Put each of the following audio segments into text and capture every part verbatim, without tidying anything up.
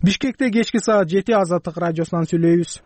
Бишкекте кечки саат жети Азаттык радиосунан сүйлөйбүз.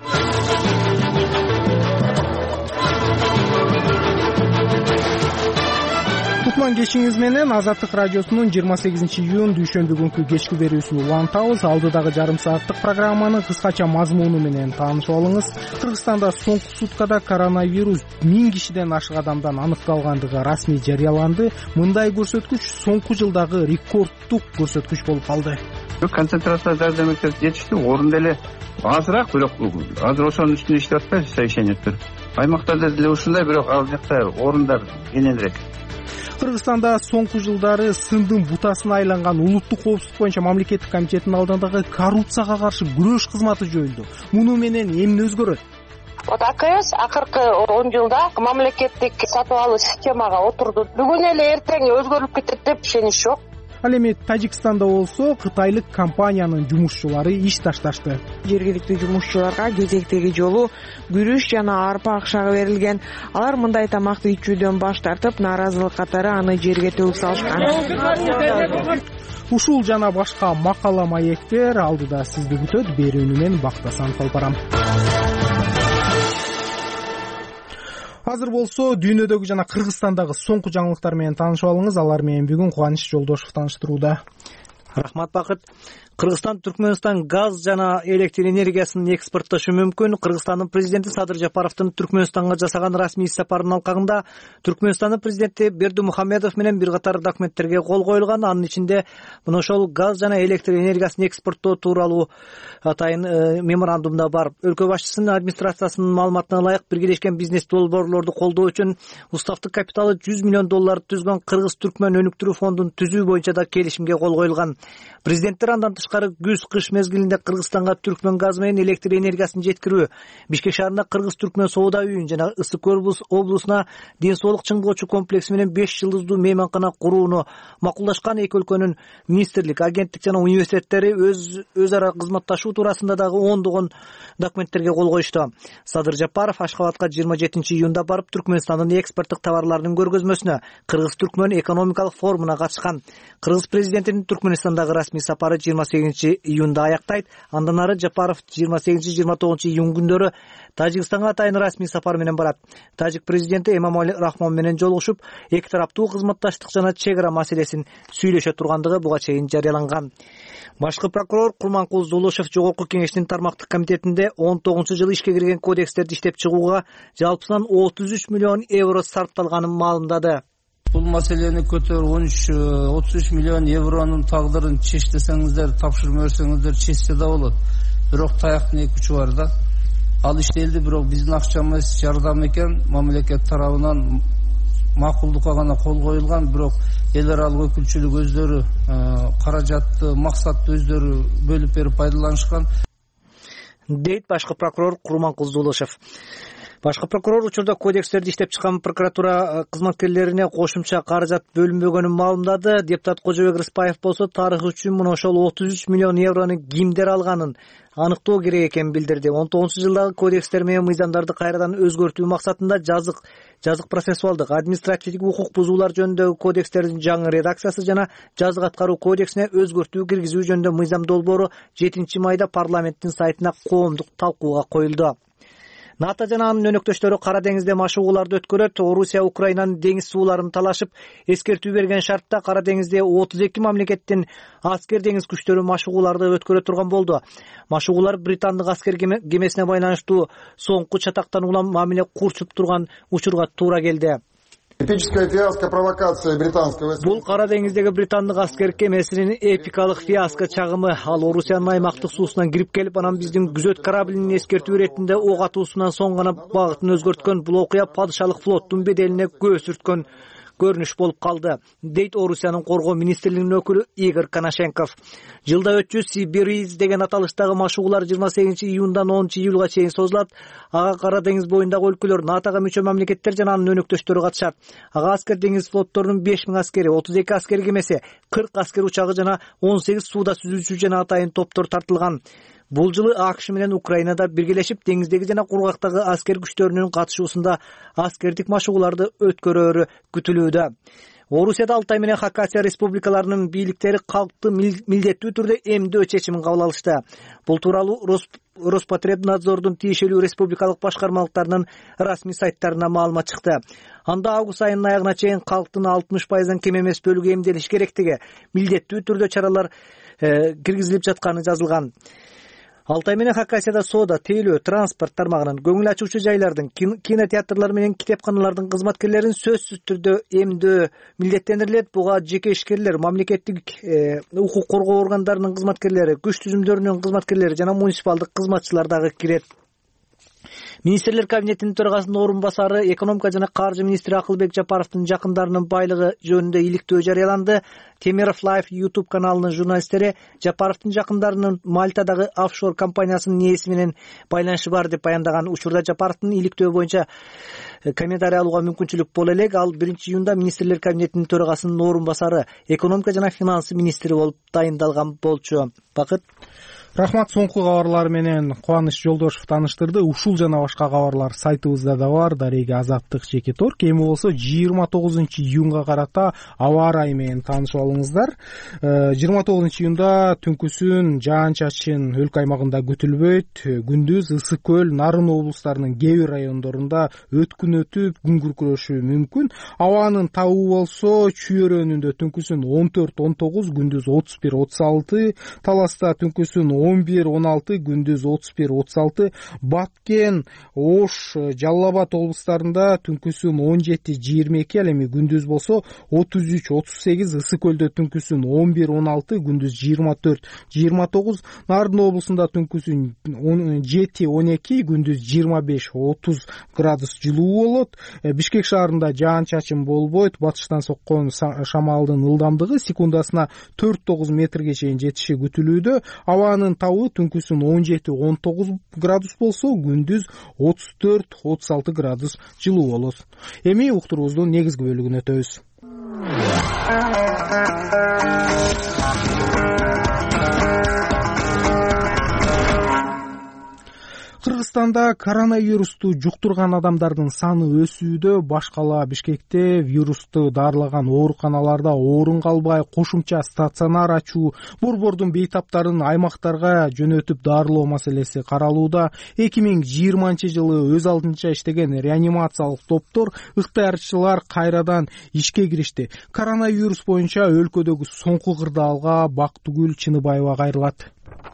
Кутман кечиңиз менен Азаттык радиосунун жыйырма сегизинчи июнь дүйшөмбү күнкү кечки берүүсүн улантабыз. Алдыдагы жарым сааттык программаны кыскача мазмуну менен таанышып алыңыз. Кыргызстанда соңку суткада коронавирус миң кишиден ашык адамдан аныкталгандыгы расмий жарыяланды. Мындай көрсөткүч соңку жылдагы рекордтук көрсөткүч болуп калды. Концентрация жардаметтер жетиштүү, орунда эле азыраак, бирок азыр ошонун үстүнө иштеп атпайбы совещаниялар. Аймактарда деле ушундай, бирок ал жакта орундар кененирээк. Кыргызстанда соңку жылдары сындын бутасына айланган улуттук коопсуздук боюнча мамлекеттик комитеттин алдындагы коррупцияга каршы күрөш кызматы жойулду. Муну менен эмне өзгөрөт? Вот АКС акыркы он жылда мамлекеттик сатып алуу системага отурду. Бүгүн эле эртең өзгөрүп кетет деп ишенич жок. Ал эми Тажикстанда болсо кытайлык компаниянын жумушчулары иш ташташты. Жергиликтүү жумушчуларга кезектеги жолу күрүч жана арпа акчага берилген. Алар мындай тамакты ичүүдөн баш тартып, нааразылык катары аны жерге төгүп салышкан. Ушул жана башка макала маектер алдыда сизди күтөт. Берүүнү мен Бактасан Толпарам. Азыр болсо дүйнөдөгү жана Кыргызстандагы соңку жаңылыктар менен таанышып алыңыз. Алар менен бүгүн Кубаныч Жолдошов тааныштырууда. Рахмат Бакыт. Кыргызстан Түркмөнстан газ жана электр энергиясын экспорттошу мүмкүн. Кыргызстандын президенти Садыр Жапаровдун Түркмөнстанга жасаган расмий сапарынын алкагында Түркмөнстандын президенти Бердимухамедов менен бир катар документтерге кол коюлган. Анын ичинде мына ошол газ жана электр энергиясын экспорттоо тууралуу атайын э, меморандумда бар. Өлкө башчысынын администрациясынын маалыматына ылайык, биргелешкен бизнес долбоорлорду колдоо үчүн уставдык капиталы жүз миллион доллар түзгөн Кыргыз-Түркмөн өнүктүрүү фондун түзүү боюнча да келишимге кол коюлган. Президенттер андан тышкары күз-кыш мезгилинде Кыргызстанга Түркмөн газы менен электр энергиясын жеткирүү, Бишкек шаарында Кыргыз-Түркмөн соода үйүн жана Ысык Көл облусуна ден соолук чыңдоочу комплекси менен беш жылдыздуу мейманкана курууну макулдашкан. Эки өлкөнүн министрлик, агенттик жана университеттери өз өз ара кызматташуу туурасында дагы ондогон документтерге кол коюшту. Садыр Жапаров Ашкабадка жыйырма жетинчи июнда барып, Түркмөнстандын экспорттук товарларынын көргөзмөсүнө, Кыргыз-Түркмөн экономикалык форумуна катышкан. Кыргыз президентинин Түркмөнстандагы расмий сапары жыйырма сегизинчи июнда аяктайт. Андан ары Жапаров жыйырма сегизинчи жыйырма тогузунчу июнь күндөрү Тажикстанга атайын расмий сапар менен барат. Тажик президенти Эмомали Рахмон менен жолугушуп, эки тараптуу кызматташтык жана чек ара маселесин сүйлөшө тургандыгы буга чейин жарыяланган. Башкы прокурор Курманкул Зулушев Жогорку кеңештин тармактык комитетинде он тогузунчу жылы ишке кирген кодекстерди иштеп чыгууга жалпысынан отуз үч миллион евро сарпталганын маалымдады. Бул маселени көтөрүп он үч отуз үч миллион евронун тагдырын чеч десеңиздер, тапшырма берсеңиздер чечсе да болот. Бирок таяктын эки учу бар да. Ал иштелди, бирок биздин акчамыз жардам экен, мамлекет тарабынан макулдукка гана кол коюлган, бирок эл аралык өкүлчүлүк өздөрү каражатты, максатты өздөрү бөлүп берип пайдаланышкан, дейт башкы прокурор Курманкул Зулушев. Башкы прокурор учурда кодекстерди иштеп чыккан прокуратура кызматкерлерине кошумча каражат бөлүнбөгөнүн маалымдады. Депутат Кожобек Рыспаев болсо тарых үчүн мына ошол отуз үч миллион еврону кимдер алганын аныктоо керек экенин билдирди. он тогузунчу жылдагы кодекстер менен мыйзамдарды кайрадан өзгөртүү максатында жазык жазык процессуалдык, административдик укук бузуулар жөнүндөгү кодекстердин жаңы редакциясы жана жазык аткаруу кодексине өзгөртүү киргизүү жөнүндө мыйзам долбоору жетинчи майда парламенттин сайтына коомдук талкууга коюлду. НАТО жана анын өнөктөштөрү Кара деңизде машыгууларды өткөрөт. Орусия Украинанын деңиз сууларын талашып, эскертүү берген шартта Кара деңизде отуз эки мамлекеттин аскер деңиз күчтөрү машыгууларды өткөрө турган болду. Машыгуулар британдык аскер кемесине байланыштуу соңку чатактан улам мамиле курчуп турган учурга туура келди. Эпическая фиаско провокация британского. Бул Кара деңиздеги британдык аскер кемесинин эпикалык фиаско чагымы. Ал Орусиянын аймактык суусуна кирип келип, анан биздин күзөт кораблинин эскертүү иретинде ок атуусунан соң гана багытын өзгөрткөн. Бул окуя падышалык флоттун беделине көз сүрткөн көрүнүш болуп калды, дейт Орусиянын коргоо министрлигинин өкүлү Игорь Коношенков. Жылда өтчү Сибириз деген аталыштагы машыгуулар жыйырма сегизинчи июндан онунчу июлга чейин созулат. Ага Кара деңиз боюндагы өлкөлөр, НАТОга мүчө мамлекеттер жана анын өнөктөштөрү катышат. Ага аскер деңиз флотторунун беш миң аскери, отуз эки аскер кемеси, кырк аскер учагы жана он сегиз сууда сүзүүчү жана атайын топтор тартылган. Бул жылы АКШ менен Украинада биргелешип деңиздеги жана кургактагы аскер күчтөрүнүн катышуусунда аскердик машыгууларды өткөрөөрү күтүлүүдө. Орусияда Алтай менен Хакасия республикаларынын бийликтери калкты милдеттүү түрдө эмдөө чечимин кабыл алышты. Бул тууралуу Роспотребнадзордун тиешелүү республикалык башкармалыктарынын расмий сайттарына маалымат чыкты. Анда август айынын аягына чейин калктын алтымыш пайыздан кем эмес бөлүгү эмделиш керектиги, милдеттүү түрдө чаралар киргизилип жатканы жазылган. Алтай менен Хакасияда соода, тейлөө, транспорт тармагынын, көңүл ачуучу жайлардын, кинотеатрлар менен китепканалардын кызматкерлерин сөзсүз түрдө эмдөө милдеттендирилет. Буга жеке ишкерлер, мамлекеттик укук коргоо органдарынын кызматкерлери, күч түзүмдөрүнүн кызматкерлери жана муниципалдык кызматчылар дагы кирет. Министрлер кабинетинин төрагасынын орун басары, экономика жана каржы министри Акылбек Жапаровдун жакындарынын байлыгы жөнүндө иликтөө жарыяланды. Темиров Лайф YouTube каналынын журналисттери Жапаровдун жакындарынын Мальтадагы офшор компаниясынын ээси менен байланышы бар деп баяндаган. Учурда Жапаровдун иликтөө боюнча комментарий алууга мүмкүнчүлүк боло элек. Ал биринчи июнда министрлер кабинетинин төрагасынын орун басары, экономика жана финансы министри болуп дайындалган болчу. Бакыт. Рахмат, соңку кабарлар менен Кубаныч Жолдошев тааныштырды. Ушул жана башка кабарлар сайтыбызда да бар. Дареги Азаттык жеке торк. Эми болсо жыйырма тогузунчу июнга карата аба ырайы менен таанышып алыңыздар. жыйырма тогузунчу июнда түнкүсүн жаан-чачын өлкө аймагында күтүлбөйт. Күндүз Ысык көл, Нарын облустарынын кээ бир райондорунда өткүн өтүп, күн күркүрөшү мүмкүн. Абанын табы болсо Чүйөрөнүндө түнкүсүн он төрт он тогуз, күндүз отуз бир отуз алты, Таласта түнкүсүн он бир он алты, күндүз отуз бир отуз алты, Баткен, Ош, Жалал Абад облустарында түнкүсүн он жети жыйырма эки, ал эми күндүз болсо отуз үч отуз сегиз, Ысык көлдө түнкүсүн он бир он алты, күндүз жыйырма төрт жыйырма тогуз, Нарын облусунда түнкүсүн он жети он эки, күндүз жыйырма беш отуз градус жылуу болот. Бишкек шаарында жаан-чачын болбойт. Батыштан соккон шамалдын ылдамдыгы секундасына төрт тогуз метрге чейин жетиши күтүлүүдө. Абанын табы түнкүсүн он жети он тогуз градус болсо, күндүз отуз төрт отуз алты градус жылуу болот. Эми уктуруубуздун негизги бөлүгүнө өтөбүз. Кыргызстанда коронавирусту жуктурган адамдардын саны өсүүдө. Баш кала Бишкекте вирусту дарылаган ооруканаларда орун калбай кошумча стационар ачуу, борбордун бейтаптарын аймактарга жөнөтүп дарылоо маселеси каралууда. эки миң жыйырманчы жылы өз алдынча иштеген реанимациялык топтор, ыктыярчылар кайрадан ишке киришти. Коронавирус боюнча өлкөдөгү соңку кырдаалга Бактыгүл Чыныбаева кайрылат.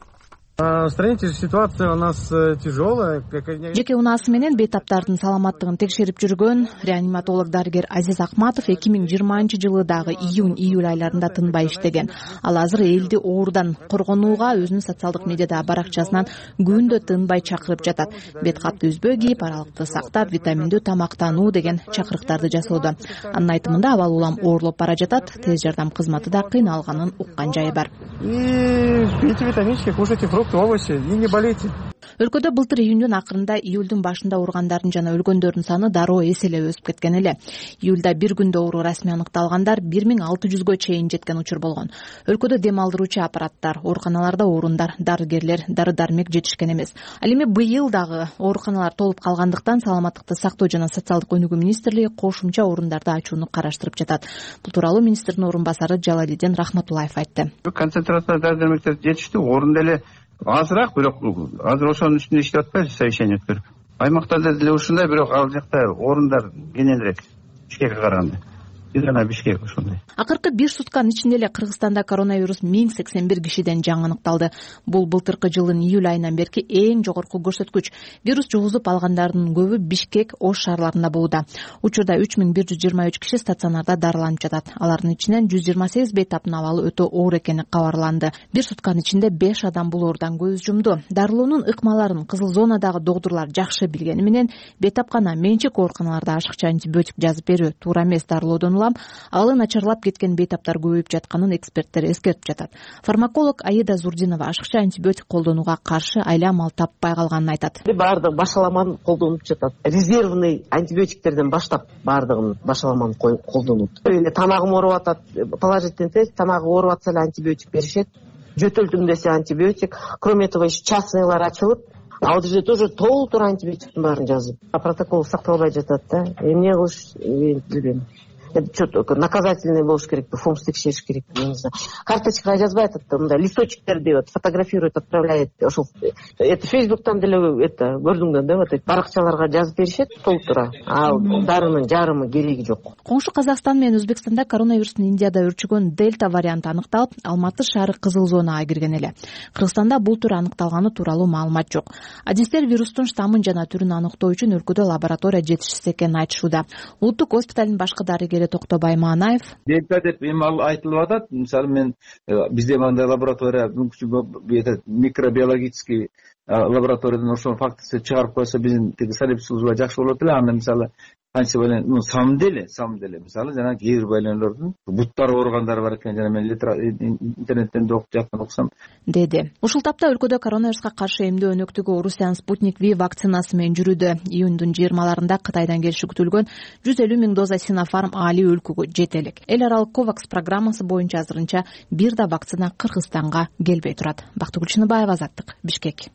В стране ситуация у нас тяжелая. Жеке унаасы менен бейтаптардын саламаттыгын текшерип жүргөн реаниматолог дарыгер Азиз Акматов эки миң жыйырманчы жылы дагы июнь июль айларында тынбай иштеген. Ал азыр элди оорудан коргонууга өзүнүн социалдык медиада баракчасынан күндө тынбай чакырып жатат. Бет капты үзбөй кийип, аралыкты сактап, витаминдүү тамактануу деген чакырыктарды жасоодо. Анын айтымында абал улам оорлоп бара жатат. Тез жардам кызматы да кыйналганын уккан жайы бар. И пейте витаминчики, кушайте фрукты, овощи и не болейте. Өлкөдө былтыр июндун акырында, июлдун башында ооругандардын жана өлгөндөрдүн саны дароо эселеп өсүп кеткен эле. Июлда бир күндө оору расмий аныкталгандар бир миң алты жүзгө чейин жеткен учур болгон. Өлкөдө дем алдыруучу аппараттар, ооруканаларда орундар, дарыгерлер, дары-дармек жетишкен эмес. Ал эми быйыл дагы ооруканалар толуп калгандыктан Саламаттыкты сактоо жана социалдык өнүгүү министрлиги кошумча орундарды ачууну караштырып жатат. Бул тууралуу министрдин орун басары Жалалидин Рахматуллаев айтты. Концентрация дары-дармектер жетиштүү, орун деле азыраак, бирок азыр ошонун үстүндө иштеп атпайбыз, совещание өткөрүп. Аймактарда деле ушундай, бирок ал жакта орундар кененирээк Бишкекке караганда. Жана Бишкек ошондой. Акыркы бир сутканын ичинде эле Кыргызстанда коронавирус миң сексен бир кишиден жаңы аныкталды. Бул былтыркы жылдын июль айынан берки эң жогорку көрсөткүч. Вирус жугузуп алгандардын көбү Бишкек, Ош шаарларында болууда. Учурда үч миң бир жүз жыйырма үч киши стационарда дарыланып жатат. Алардын ичинен жүз жыйырма сегиз бейтаптын абалы өтө оор экени кабарланды. Бир сутканын ичинде беш адам бул оорудан көз жумду. Дарылоонун ыкмаларын кызыл зонадагы доктурлар жакшы билгени менен бейтапкана менчик ооруканаларда ашыкча антибиотик жазып берүү туура эмес. Дарылоодон Алы начарлап кеткен бейтаптар көбөйүп жатканын эксперттер эскертип жатат. Фармаколог Аида Зурдинова ашыкча антибиотик колдонууга каршы айла амал таппай калганын айтат. Баардыгы башаламан колдонуп жатат. Резервный антибиотиктерден баштап баардыгын башаламан колдонут. Эле тамагым ооруп атат, положительный тест, тамагы ооруп атса эле антибиотик беришет. Жөтөлдүм десе антибиотик. Кроме этого, частныйлар ачылып, ал жерде тоже толтура антибиотиктин баарын жазып. Протокол сакталбай жатат да. Эмне кылыш билбейм. наказательный болуш керекпи, фомс текшериш керекпи, я не знаю. Карточкага жазбай атат да, мындай листочектер деп фотографирует, отправляет. Ошол это Фейсбуктан деле это көрдүң да деп атайт. Баракчаларга жазып беришет толтура. А дарынын жарымы кереги жок. Коңшу Казакстан менен Өзбекстанда коронавирустун Индияда өрчүгөн дельта варианты аныкталып, Алматы шаары кызыл зонага кирген эле. Кыргызстанда бул түр аныкталганы тууралуу маалымат жок. Адистер вирустун штаммын жана түрүн аныктоо үчүн өлкөдө лаборатория жетишсиз экенин айтышууда. Улуттук госпиталдын башкы дарыгери Токтобай Манаев дельта деп эми ал айтылып атат. Мисалы мен бизде мындай лаборатория мүмкүнчүлүгү микробиологический лабораториядан ошол фактысы чыгарып койсо биздин тиги салип служба жакшы болот эле. Анда мисалы канча байлан, ну самом деле, самом деле мисалы жана кээ бир байланулордун буттары ооругандары бар экен, жана мен интернеттен да окуп жаткан окусам деди. Ушул тапта өлкөдө коронавируска каршы эмдөө өнөктүгү Russian Sputnik V вакцинасы менен жүрүүдө. Июндун жыйырмаларында Кытайдан келиши күтүлгөн жүз элүү миң доза Sinopharm али өлкөгө жетелик. Эл аралык COVAX программасы боюнча азырынча бир да вакцина Кыргызстанга келбей турат. Бактыгүл Чыныбаева, Азаттык, Бишкек.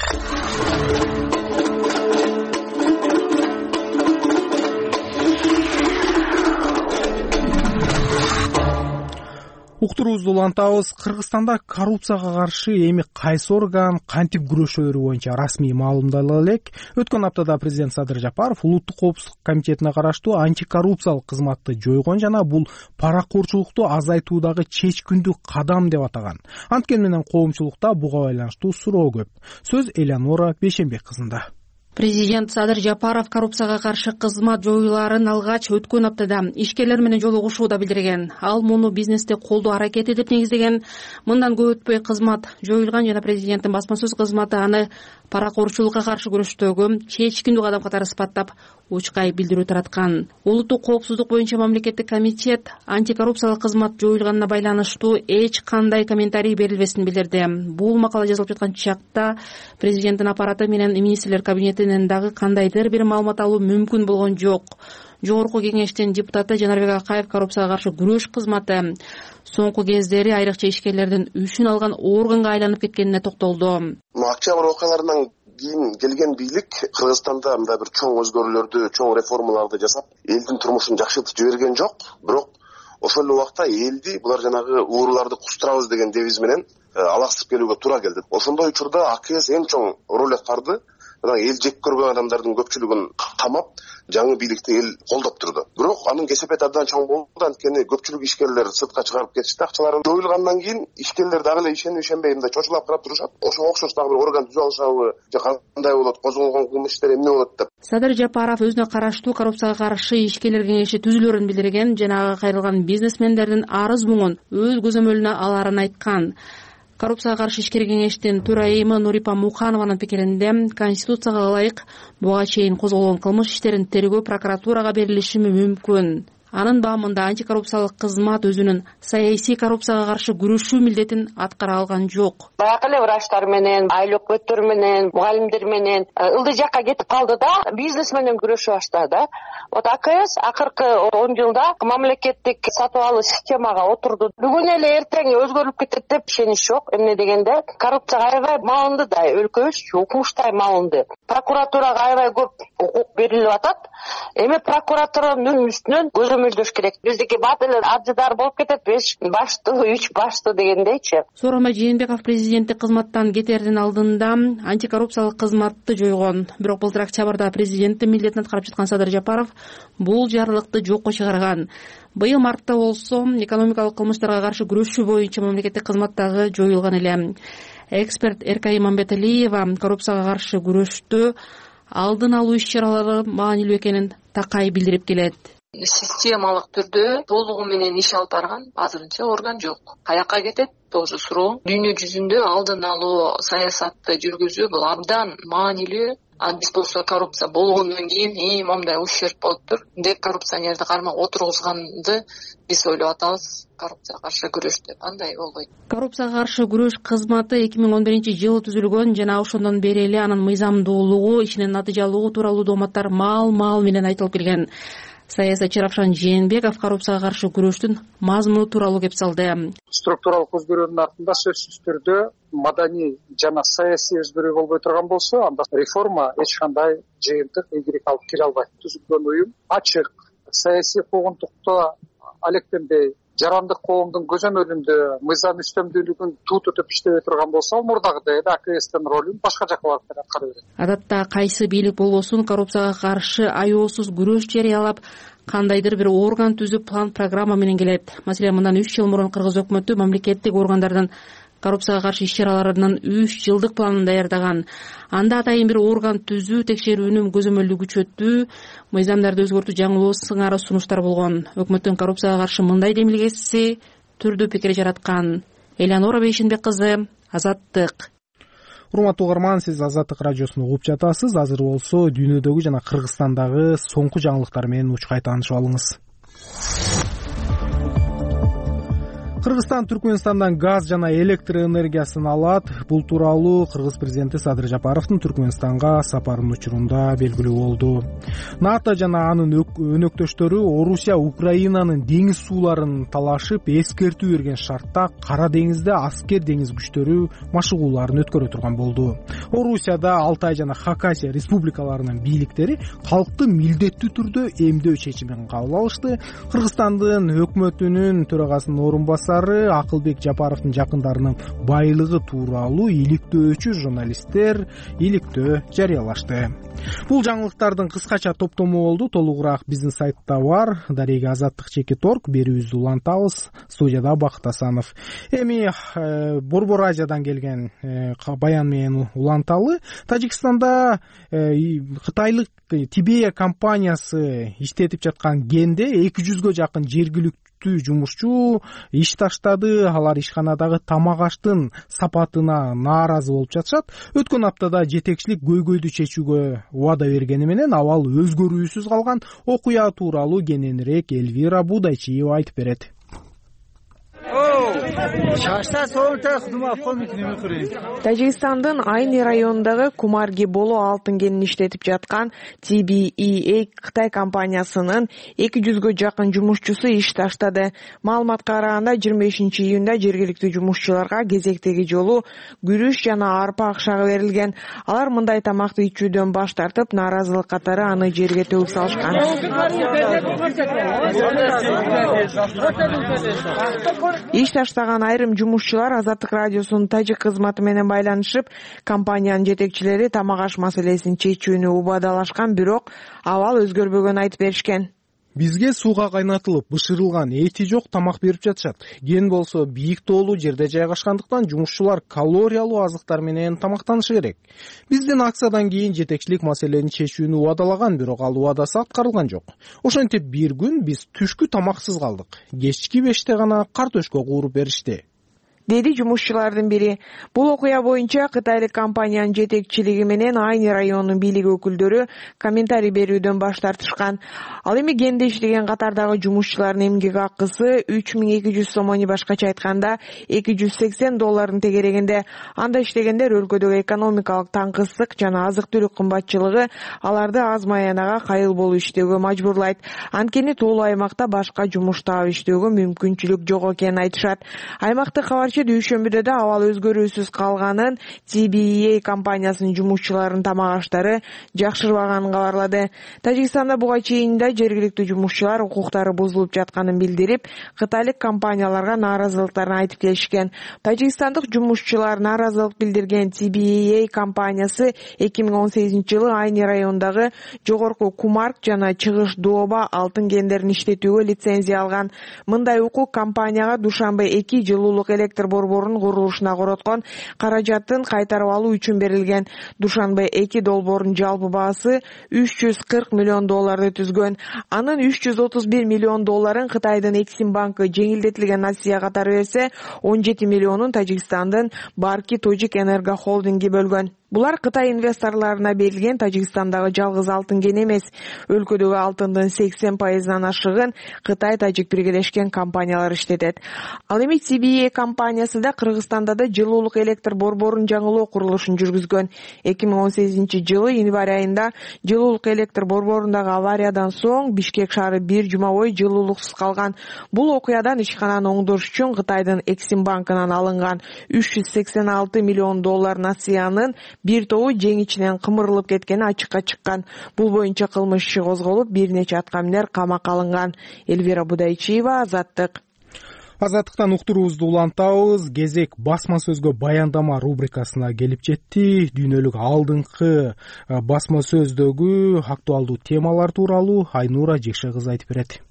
Уктуруубузду улантабыз. Кыргызстанда коррупцияга каршы эми кайсы орган кантип күрөшөөрү боюнча расмий маалымдала элек. Өткөн аптада президент Садыр Жапаров Улуттук коопсуздук комитетине караштуу антикоррупциялык кызматты жойгон жана бул паракорчулукту азайтуудагы чечкиндүү кадам деп атаган. Анткени менен коомчулукта буга байланыштуу суроо көп. Сөз Элеонора Бейшенбек кызында. Президент Садыр Жапаров коррупцияга каршы кызмат жоюларын алгач өткөн аптада ишкерлер менен жолугушууда билдирген. Ал муну бизнесте колдоо аракети деп негиздеген. Мындан көп өтпөй кызмат жоюлган жана президенттин басма сөз кызматы аны паракорчулукка каршы күрөштөгү чечкиндүү кадам катары сыпаттап учкай билдирүү тараткан. Улуттук коопсуздук боюнча мамлекеттик комитет антикоррупциялык кызмат жоюлганына байланыштуу эч кандай комментарий берилбесин билдирди. Бул макала жазылып жаткан чакта президенттин аппараты менен министрлер кабинетинен дагы кандайдыр бир маалымат алуу мүмкүн болгон жок. Жогорку кеңештин депутаты Жанарбек Акаев коррупцияга каршы күрөш кызматы соңку кездери айрыкча ишкерлердин үчүн алган органга айланып кеткенине токтолду. Октябрь окуяларынан кийин келген бийлик Кыргызстанда мындай бир чоң өзгөрүүлөрдү, чоң реформаларды жасап, элдин турмушун жакшыртып жиберген жок. Бирок ошол эле убакта элди булар жанагы ууруларды кустурабыз деген девиз менен алаксып келүүгө туура келди. Ошондой учурда АКС эң чоң роль аткарды. Эл жек көргөн адамдардын көпчүлүгүн камап, жаңы бийликти эл колдоп турду. Бирок анын кесепети абдан чоң болду. Анткени көпчүлүк ишкерлер сыртка чыгарып кетишти. Акчалары жоюлгандан кийин ишкерлер дагы эле ишенип ишенбей мындай чочулап карап турушат. Ошого окшош дагы бир орган түзүп алышабы, же кандай болот, козголгон кылмыш иштери эмне болот деп. Садыр Жапаров өзүнө караштуу коррупцияга каршы ишкерлер кеңеши түзүлөрүн билдирген жана кайрылган бизнесмендердин арыз муңун өз көзөмөлүнө аларын айткан. Коррупцияга каршы ишкер кеңештин төрайымы Нурипа Муканованын пикиринде Конституцияга ылайык буга чейин козголгон кылмыш иштерин тергөө прокуратурага берилиши мүмкүн. Анын баамында антикоррупциялык кызмат өзүнүн саясий коррупцияга каршы күрөшүү милдетин аткара алган жок. Баягы эле врачтар менен, айлык өкмөттөр менен, мугалимдер менен ылдый жакка кетип калды да, бизнес менен күрөшө баштады. Вот АКС акыркы он жылда мамлекеттик сатып алуу системага отурду. Бүгүн эле эртең өзгөрүлүп кетет деп ишенич жок. Эмне дегенде коррупцияга аябай маалымды да, өлкөбүз укмуштай маалымды. Прокуратурага аябай көп укук берилип атат. Эми прокуратуранын үстүнөн көзөмөлдөш керек. Биздики бат эле аржыдар болуп кетет, беш баштуу, үч баштуу дегендейчи. Сооронбай Жээнбеков президенттик кызматтан кетердин алдында антикоррупциялык кызматты жойгон. Бирок былтыр октябрда президенттин милдетин аткарып жаткан Садыр Жапаров бул жарлыкты жокко чыгарган. Быйыл мартта болсо экономикалык кылмыштарга каршы күрөшүү боюнча мамлекеттик кызматтагы жоюлган эле. Эксперт Эркай Иманбеталиева коррупцияга каршы күрөштө алдын алуу иш-чаралары маанилүү экенин такай билдирип келет. Системалык түрдө толугу менен иш алып барган азырынча орган жок. Каяка кетет тоже суроо. Дүйнө жүзүндө алдын алуу саясатты жүргүзүү бул абдан маанилүү. А биз болсо коррупция болгондон кийин и мындай ущерб болуптур деп коррупционерди кармак отургузганды биз ойлоп атабыз. Коррупцияга каршы күрөш деп андай болбойт. Коррупцияга каршы күрөш кызматы эки миң он биринчи жылы түзүлгөн жана ошондон бери эле анын мыйзамдуулугу, ишинин натыйжалуулугу тууралуу дооматтар маал-маал менен айтылып келген. Саясатчы Равшан Жээнбеков коррупцияга каршы күрөштүн мазмуну тууралуу кеп салды. Структуралык өзгөрүүнүн артында сөзсүз түрдө маданий жана саясий өзгөрүү болбой турган болсо, анда реформа эч кандай жыйынтык ийгилик алып келе албайт. Түзүлгөн уюм ачык, саясий куугунтукту алектенбей жарандык коомдун көзөмөлүндө мыйзам үстөмдүүлүгүн туу tutуп иштебей турган болсо ал мурдагыдай эле АКСтин ролун башка жака барып деле аткара берет. Адатта кайсы бийлик болбосун коррупцияга каршы аеосуз күрөш жарыялап, кандайдыр бир орган түзүп, план программа менен келет. Маселен, мындан үч жыл мурун кыргыз өкмөтү мамлекеттик органдардын коррупцияга каршы иш-чараларынын үч жылдык планын даярдаган. Анда атайын бир орган түзүү, текшерүүнүн көзөмөлдү күчөтүү, мыйзамдарды өзгөртүү жаңылоо сыңары сунуштар болгон. Өкмөттүн коррупцияга каршы мындай демилгеси түрдүү пикир жараткан. Элеонора Бейшенбек кызы, Азаттык. Урматтуу угарман, сиз Азаттык радиосун угуп жатасыз. Азыр болсо дүйнөдөгү жана Кыргызстандагы соңку жаңылыктар менен учкай таанышып алыңыз. Кыргызстан Түркмөнстандан газ жана электр энергиясын алат. Бул тууралуу Кыргыз президенти Садыр Жапаровдун Түркмөнстанга сапарынын учурунда белгилүү болду. НАТО жана анын өнөктөштөрү Орусия Украинанын деңиз сууларын талашып, эскертүү берген шартта Кара деңизде аскер деңиз күчтөрү машыгууларын өткөрө турган болду. Орусияда Алтай жана Хакасия республикаларынын бийликтери калкты милдеттүү түрдө эмдөө чечимин кабыл алышты. Кыргызстандын өкмөтүнүн төрагасынын орун басары Акылбек Жапаровдун жакындарынын байлыгы тууралуу иликтөөчү журналисттер иликтөө жарыялашты. Бул жаңылыктардын кыскача топтому болду. Толугураак биздин сайтта бар. Дарега Азаттык чекит орг берүүбүздү улантабыз. Студияда Бакыт Асанов. Эми э, Борбор Азиядан келген э, баян менен уланталы. Тажикстанда э, кытайлык Тибея компаниясы иштетип жаткан генде эки жүзгө жакын жергиликтүү жумушчу иш таштады. Алар ишканадагы тамак аштын сапатына нааразы болуп жатышат. Өткөн аптада жетекчилик көйгөйдү чечүүгө убада бергени менен абал өзгөрүүсүз калган. Окуя тууралуу кененирээк Эльвира Будайчиева айтып берет. Тажикстандын Айни районундагы Кумарги боло алтын кенин иштетип жаткан Ти Би И Эй Кытай компаниясынын эки жүзгө жакын жумушчусу иш таштады. Маалыматка караганда жыйырма бешинчи июнда жергиликтүү жумушчуларга кезектеги жолу күрүч жана арпа акчагы берилген. Алар мындай тамакты ичүүдөн баш тартып, нааразылык катары аны жерге төгүп салышкан. Иш таштаган айрым жумушчулар Азаттык радиосунун тажик кызматы менен байланышып, компаниянын жетекчилери тамак аш маселесин чечүүнү убадалашкан, бирок абал өзгөрбөгөнүн айтып беришкен. Бизге сууга кайнатылып, бышырылган эти жок тамак берип жатышат. Ген болсо бийик тоолуу жерде жайгашкандыктан жумушчулар калориялуу азыктар менен тамактанышы керек. Биздин акциядан кийин жетекчилик маселени чечүүнү убадалаган, бирок ал убадасы аткарылган жок. Ошентип бир күн биз түшкү тамаксыз калдык. Кечки беште гана картөшкө кууруп беришти, деди жумушчулардын бири. Бул окуя боюнча кытайлык компаниянын жетекчилиги менен Айни районунун бийлиги өкүлдөрү комментарий берүүдөн баш тартышкан. Ал эми генде иштеген катардагы жумушчулардын эмгек акысы үч миң эки жүз сомони, башкача айтканда эки жүз сексен доллардын тегерегинде. Анда иштегендер өлкөдөгү экономикалык таңкыстык жана азык-түлүк кымбатчылыгы аларды аз маянага кайыл болуп иштөөгө мажбурлайт. Анткени тоолуу аймакта башка жумуш таап иштөөгө мүмкүнчүлүк жок экенин айтышат. Аймактык кабарчы дүйшөмбүдө да абал өзгөрүүсүз калганын, Ти Би И Эй компаниясынын жумушчуларынын тамак аштары жакшырбаганын кабарлады. Тажикстанда буга чейин да жергиликтүү жумушчулар укуктары бузулуп жатканын билдирип, кытайлык компанияларга нааразылыктарын айтып келишкен. Тажикстандык жумушчулар нааразылык билдирген Ти Би И Эй компаниясы эки миң он сегизинчи жылы Айни районундагы жогорку Кумарг жана чыгыш Дооба алтын кендерин иштетүүгө лицензия алган. Мындай укук компанияга Душанбе эки жылуулук электр борборунун курулушуна короткон каражатын кайтарып алуу үчүн берилген. Душанбе эки долбоорунун жалпы баасы үч жүз кырк миллион долларды түзгөн. Анын үч жүз отуз бир миллион долларын Кытайдын Эксим банкы жеңилдетилген нация катары берсе, он жети миллионун Тажикстандын Барки Тожик Энерго холдинги бөлгөн. Булар Кытай инвесторлоруна берилген Тажикстандагы жалгыз алтын кен эмес. Өлкөдөгү алтындын сексен пайызынан ашыгын Кытай Тажик биргелешкен компаниялар иштетет. Ал эми Ти Би И Эй компаниясы да Кыргызстанда да жылуулук электр борборунун жаңылоо курулушун жүргүзгөн. эки миң он сегизинчи жылы январь айында жылуулук электр борборундагы авариядан соң Бишкек шаары бир жума бою жылуулуксуз калган. Бул окуядан ишкананы оңдош үчүн Кытайдын Эксим банкынан алынган үч жүз сексен алты миллион доллар нациянын бир тобу жең ичинен кымырылып кеткени ачыкка чыккан. Бул боюнча кылмыш иши козголуп, бир нече аткаминер камакка алынган. Элвира Будайчиева, Азаттык. Азаттыктан уктуруубузду улантабыз. Кезек басма сөзгө баяндама рубрикасына келип жетти. Дүйнөлүк алдыңкы басма сөздөгү актуалдуу темалар тууралуу Айнура Жекше кызы айтып берет.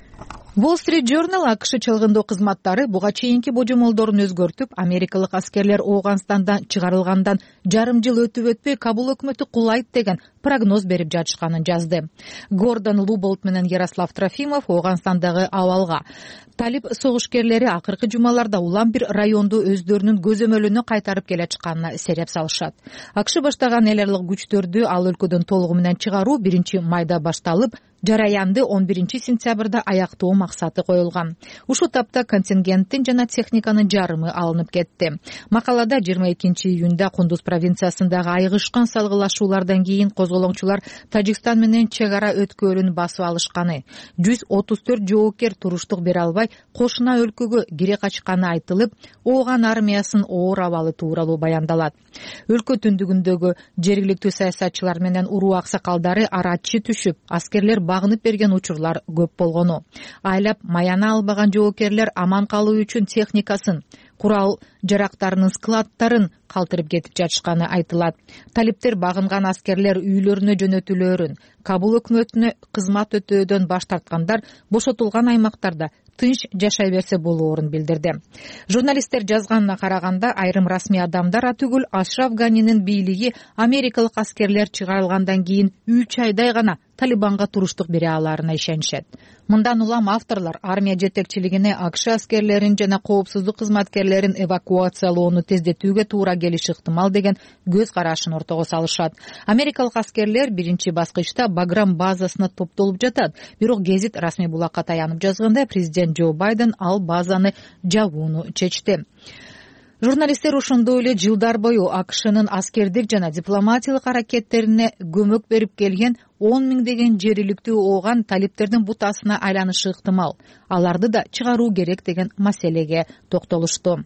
Wall Street Journal АКШ чалгындоо кызматтары буга чейинки божомолдорун өзгөртүп, америкалык аскерлер Ооганстандан чыгарылгандан жарым жыл өтүп өтпөй Кабул өкмөтү кулайт деген прогноз берип жатышканын жазды. Гордон Луболт менен Ярослав Трофимов Ооганстандагы абалга талиб согушкерлери акыркы жумаларда улам бир районду өздөрүнүн көзөмөлүнө кайтарып келе жатканына сереп салышат. АКШ баштаган эл аралык күчтөрдү ал өлкөдөн толугу менен чыгаруу биринчи майда башталып, жараянды он биринчи сентябрда аяктоо максаты коюлган. Ушул тапта контингенттин жана техниканын жарымы алынып кетти. Макалада жыйырма экинчи июнда Кундуз провинциясындагы айгышкан салгылашуулардан кийин козголоңчулар Тажикстан менен чек ара өткөрүн басып алышканы, жүз отуз төрт жоокер туруштук бере албай кошуна өлкөгө кире качканы айтылып, Ооган армиясынын оор абалы тууралуу баяндалат. Өлкө түндүгүндөгү жергиликтүү саясатчылар менен уруу аксакалдары аратчы түшүп, аскерлер багынып берген учурлар көп болгону. Айлап маяна албаган жоокерлер аман калуу үчүн техникасын, курал жарактарынын складтарын калтырып кетип жатышканы айтылат. Талиптер багынган аскерлер үйлөрүнө жөнөтүлөөрүн, Кабул өкмөтүнө кызмат өтөөдөн баш тарткандар бошотулган аймактарда тынч жашай берсе болоорун билдирди. Журналисттер жазганына караганда, айрым расмий адамдар атүгүл Ашраф Ганинин бийлиги америкалык аскерлер чыгарылгандан кийин үч айдай гана Талибанга туруштук бере аларына ишенишет. Мындан улам авторлор армия жетекчилигине АКШ аскерлерин жана коопсуздук кызматкерлерин эвакуациялоону тездетүүгө туура келиши ыктымал деген көз карашын ортого салышат. Америкалык аскерлер биринчи баскычта Баграм базасына топтолуп жатат. Бирок гезит расмий булакка таянып жазганда, президент Джо Байден ал базаны жабууну чечти. Журналисттер ошондой эле жылдар бою АКШнын аскердик жана дипломатиялык аракеттерине көмөк берип келген он миңдеген жериликтүү Ооган талиптердин бутасына айланышы ыктымал. Аларды да чыгаруу керек деген маселеге токтолушту.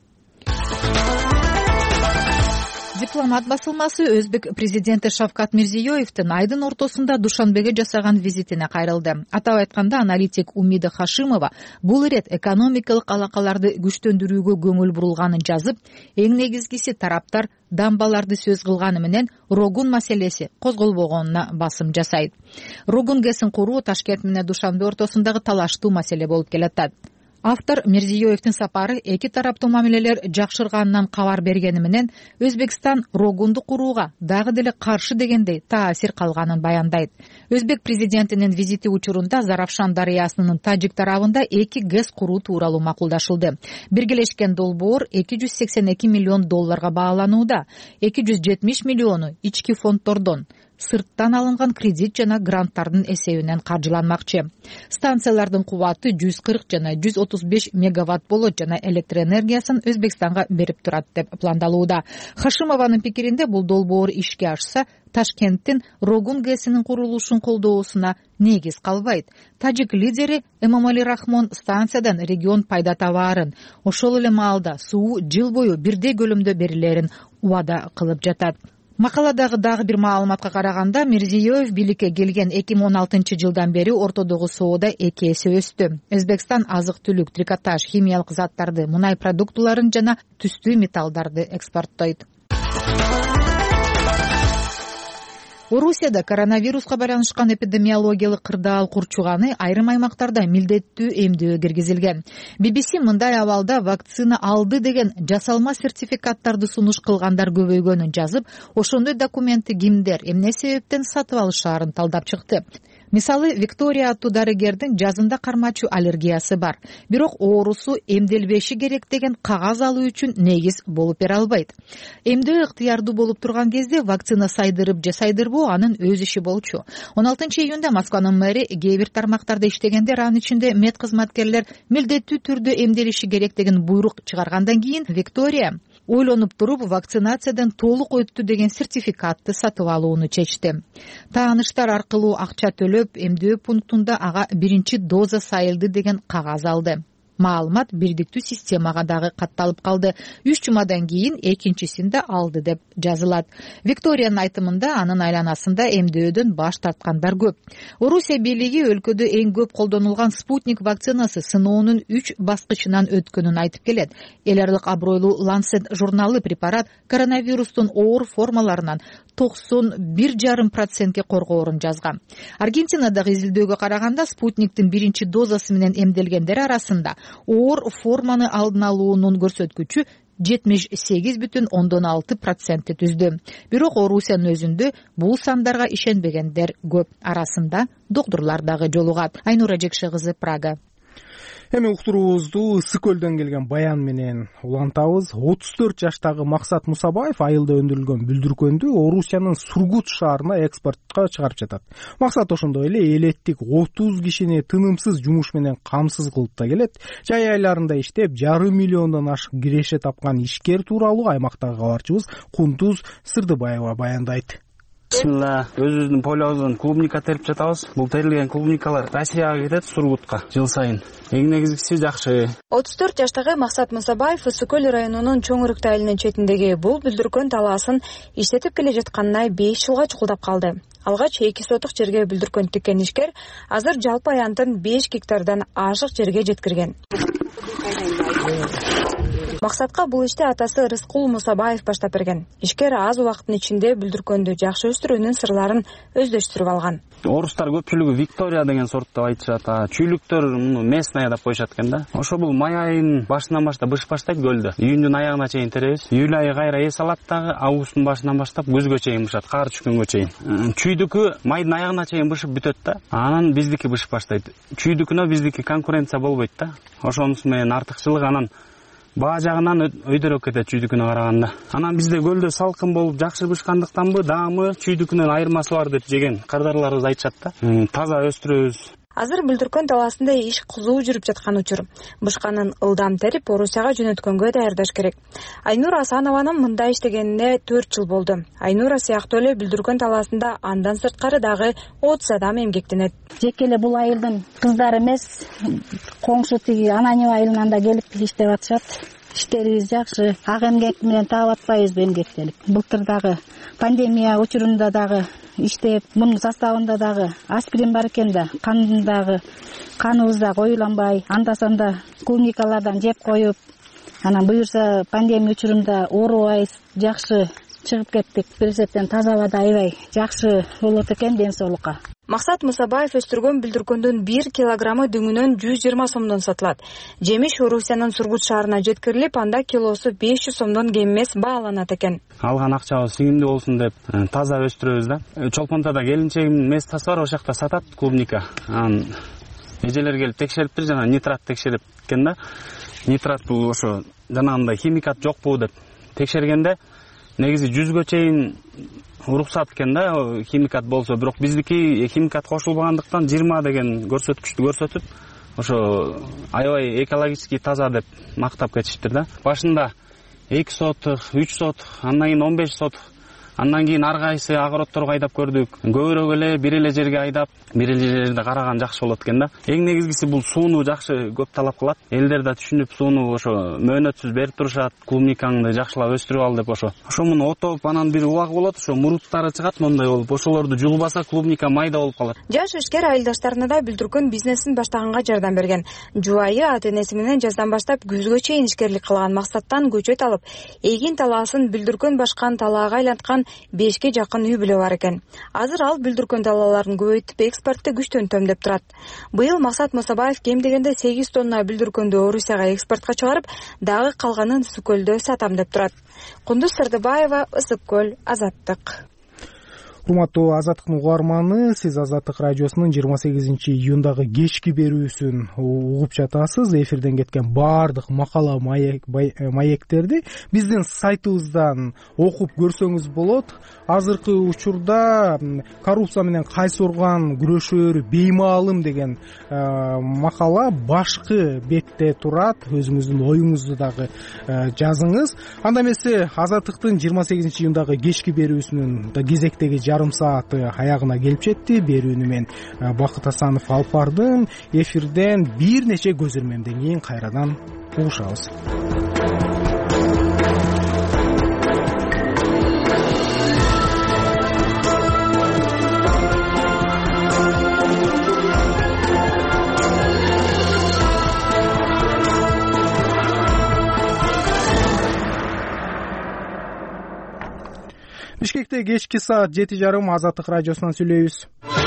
Дипломат басылмасы Өзбек президенти Шавкат Мирзиёевдин айдын ортосунда Душанбеге жасаган визитине кайрылды. Атап айтканда, аналитик Умида Хашимова бул ирет экономикалык алакаларды күчтөндүрүүгө көңүл бурулганын жазып, эң негизгиси тараптар дамбаларды сөз кылганы менен Рогун маселеси козголбогонуна басым жасайт. Рогун гэсин куруу Ташкент менен Душанбе ортосундагы талаштуу маселе болуп келатат. Автор Мирзиёевдин сапары эки тараптуу мамилелер жакшырганынан кабар бергени менен Өзбекстан Рогунду курууга дагы деле каршы дегендей таасир калганын баяндайт. Өзбек президентинин визити учурунда Заравшан дарыясынын тажик тарабында эки ГЭС куруу тууралуу макулдашылды. Биргелешкен долбоор эки жүз сексен эки миллион долларга бааланууда, эки жүз жетимиш миллиону ички фонддордон, сырттан алынган кредит жана гранттардын эсебинен каржыланмакчы. Станциялардын кубаты жүз кырк жана жүз отуз беш мегаватт болот жана электр энергиясын Өзбекстанга берип турат деп пландалууда. Хашимованын пикиринде, бул долбоор ишке ашса, Ташкенттин Рогун ГЭСинин курулушун колдоосуна негиз калбайт. Тажик лидери Эмомали Рахмон станциядан регион пайда табаарын, ошол эле маалда суу жыл бою бирдей көлөмдө берилерин убада кылып жатат. Макаладагы дагы бир маалыматка караганда, Мирзиёев бийликке келген эки миң он алтынчы жылдан бери ортодогу соода эки эсе өстү. Өзбекстан азык-түлүк, трикотаж, химиялык заттарды, мунай продуктуларын жана түстүү металлдарды экспорттойт. Орусияда коронавируска байланышкан эпидемиологиялык кырдаал курчуганы айрым аймактарда милдеттүү эмдөө киргизилген. би би си мындай абалда вакцина алды деген жасалма сертификаттарды сунуш кылгандар көбөйгөнүн жазып, ошондой документти кимдер, эмне себептен сатып алышаарын талдап чыкты. Мисалы, Виктория аттуу дарыгердин жазында кармачу аллергиясы бар. Бирок оорусу эмделбеши керек деген кагаз алуу үчүн негиз болуп бере албайт. Эмдөө ыктыярдуу болуп турган кезде вакцина сайдырып же сайдырбоо анын өз иши болчу. он алтынчы июнда Москванын мэри кээ бир тармактарда иштегендер, анын ичинде мед кызматкерлер милдеттүү түрдө эмделиши керек деген буйрук чыгаргандан кийин Виктория ойлонуп туруп вакцинациядан толук өттү деген сертификатты сатып алууну чечти. Тааныштар аркылуу акча төлөп, эмдөө пунктунда ага биринчи доза сайылды деген кагаз алды. маалымат бирдиктүү системага дагы катталып калды. Үч жумадан кийин экинчисин да алды деп жазылат. Викториянын айтымында анын айланасында эмдөөдөн баш тарткандар көп. Орусия бийлиги өлкөдө эң көп колдонулган спутник вакцинасы сыноонун үч баскычынан өткөнүн айтып келет. Эл аралык абройлуу Lancet журналы препарат коронавирустун оор формаларынан токсон бир жарым процентке коргоорун жазган. Аргентинадагы изилдөөгө караганда спутниктин биринчи дозасы менен эмделгендер арасында оор форманы алдын алуунун көрсөткүчү жетимиш сегиз бүтүн ондон алты процентти түздү. Бирок Орусиянын өзүндө бул сандарга ишенбегендер көп. Арасында доктурлар дагы жолугат. Айнура Жекше кызы, Прага. Эми уктуруубузду Ысык көлдөн келген баян менен улантабыз. отуз төрт жаштагы Максат Мусабаев айылда өндүрүлгөн бүлдүркөндү Орусиянын Сургут шаарына экспортко чыгарып жатат. Максат ошондой эле элеттик отуз кишини тынымсыз жумуш менен камсыз кылып да келет. Жай айларында иштеп, жарым миллиондон ашык киреше тапкан ишкер тууралуу аймактагы кабарчыбыз Кундуз Сырдыбаева баяндайт. Бисмилла, өзүбүздүн полебуздон клубника терип жатабыз. Бул терилген клубникалар Россияга кетет, Сургутка жыл сайын. Эң негизгиси жакшы. отуз төрт жаштагы Максат Мусабаев Ысык көл районунун Чоң Үрүктү айылынын четиндеги бул бүлдүркөн талаасын иштетип келе жатканына беш жылга чукулдап калды. Алгач эки сотук жерге бүлдүркөн тиккен ишкер азыр жалпы аянтын беш гектардан ашык жерге жеткирген. Максатка бул ишти атасы Рыскул Мусабаев баштап берген. Ишкер аз убакыттын ичинде бүлдүркөндү жакшы өстүрүүнүн сырларын өздөштүрүп алган. Орустар көпчүлүгү Виктория деген сорт деп айтышат. Чүйлүктөр муну местная деп коюшат экен да. Ошо бул май айынын башынан баштап быш баштайт көлдө. Июндун аягына чейин теребиз. Июль айы кайра эс алат дагы, августтун башынан баштап күзгө чейин бышат, кар түшкөнгө чейин. Чүйдүкү майдын аягына чейин бышып бүтөт да. Анан биздики бышып баштайт. Чүйдүкүнө биздики конкуренция болбойт да. Ошонусу менен артыкчылык анан баа жагынан өйдөрөөк кетет чүйдүкүнө караганда. Анан бизде көлдө салкын болуп жакшы бышкандыктанбы, даамы чүйдүкүнөн айырмасы бар деп жеген кардарларыбыз айтышат да. Таза өстүрөбүз. Азыр бүлдүркөн талаасында иш кызуу жүрүп жаткан учур. Бышканын ылдам терип Орусияга жөнөткөнгө даярдаш керек. Айнура Асанованын мында иштегенине төрт жыл болду. Айнура сыяктуу эле бүлдүркөн талаасында андан сырткары дагы отуз адам эмгектенет. Жеке эле бул айылдын кыздары эмес, коңшу тиги Ананев айылынан да келип иштеп атышат. Иштерибиз жакшы. Ак эмгек менен таап атпайбызбы эмгектелип. Былтыр дагы пандемия учурунда дагы иштеп, мунун составында дагы аспирин бар экен да, кандагы каныбыз да коюланбай, анда-санда клубникалардан жеп коюп, анан буюрса пандемия учурунда оорубай жакшы чыгып кеттик. Пересеттен таза абада аябай жакшы болот экен ден соолукка. Максат Мусабаев өстүргөн бүлдүркөндүн бир килограммы дүңүнөн жүз жыйырма сомдон сатылат. Жемиш Орусиянын Сургут шаарына жеткирилип, анда килосу беш жүз сомдон кем эмес бааланат экен. Алган акчабыз сиңимдүү болсун деп таза өстүрөбүз да. Чолпонтада келинчегимдин местасы бар, ошол жакта сатат клубника. Анан эжелер келип текшериптир, жана нитрат текшерип экен да. Нитрат бул ошо жанагындай химикат жокпу деп текшергенде негизи жүзгө чейин уруксат экен да, химикат болсо, бирок биздики химикат кошулбагандыктан жыйырма деген көрсөткүчтү көрсөтүп, ошо аябай экологический таза деп мактап кетиштир да. Башында эки сотук, үч сотук, андан кийин он беш сотук, андан кийин ар кайсы огородторго айдап көрдүк. Көбүрөөк эле бир эле жерге айдап, бир эле жерде караган жакшы болот экен да. Эң негизгиси бул сууну жакшы көп талап кылат. Элдер да түшүнүп сууну ошо мөөнөтсүз берип турушат. Клубникаңды жакшылап өстүрүп ал деп ошо. Ошо муну отоп, анан бир убак болот, ошо муруттары чыгат мондай болуп. Ошолорду жулбаса клубника майда болуп калат. Жаш ишкер айылдаштарына да бүлдүркөн бизнесин баштаганга жардам берген. Жубайы ата-энеси менен жаздан баштап күзгө чейин ишкерлик кылган Максаттан көчөт алып, эгин талаасын бүлдүркөн башкан талаага айланткан бешке жакын үй бүлө бар экен. Азыр ал бүлдүркөн талааларын көбөйтүп экспортты күчтөнтөм деп турат. Быйыл Максат Мусабаев кем дегенде сегиз тонна бүлдүркөндү Орусияга экспортко чыгарып, дагы калганын Ысык көлдө сатам деп турат. Кундуз Сырдыбаева, Ысык көл, Азаттык. Урматтуу Азаттыктын угарманы, сиз Азаттык радиосунун жыйырма сегизинчи июндагы кечки берүүсүн угуп жатасыз. Эфирден кеткен баардык макала маектерди биздин сайтыбыздан окуп көрсөңүз болот. Азыркы учурда коррупция менен кайсы орган күрөшөөр беймаалым деген макала башкы бетте турат. Өзүңүздүн оюңузду дагы жазыңыз. Анда эмесе Азаттыктын жыйырма сегизинчи июндагы кечки берүүсүнүн да кезектеги жарым сааты аягына келип жетти. Берүүнү мен Бакыт Асанов алып бардым. Эфирден бир нече көзөрмөмдөн кийин кайрадан угушабыз. Бишкекте кечки саат жети жарым Азаттык радиосунан сүйлөйбүз.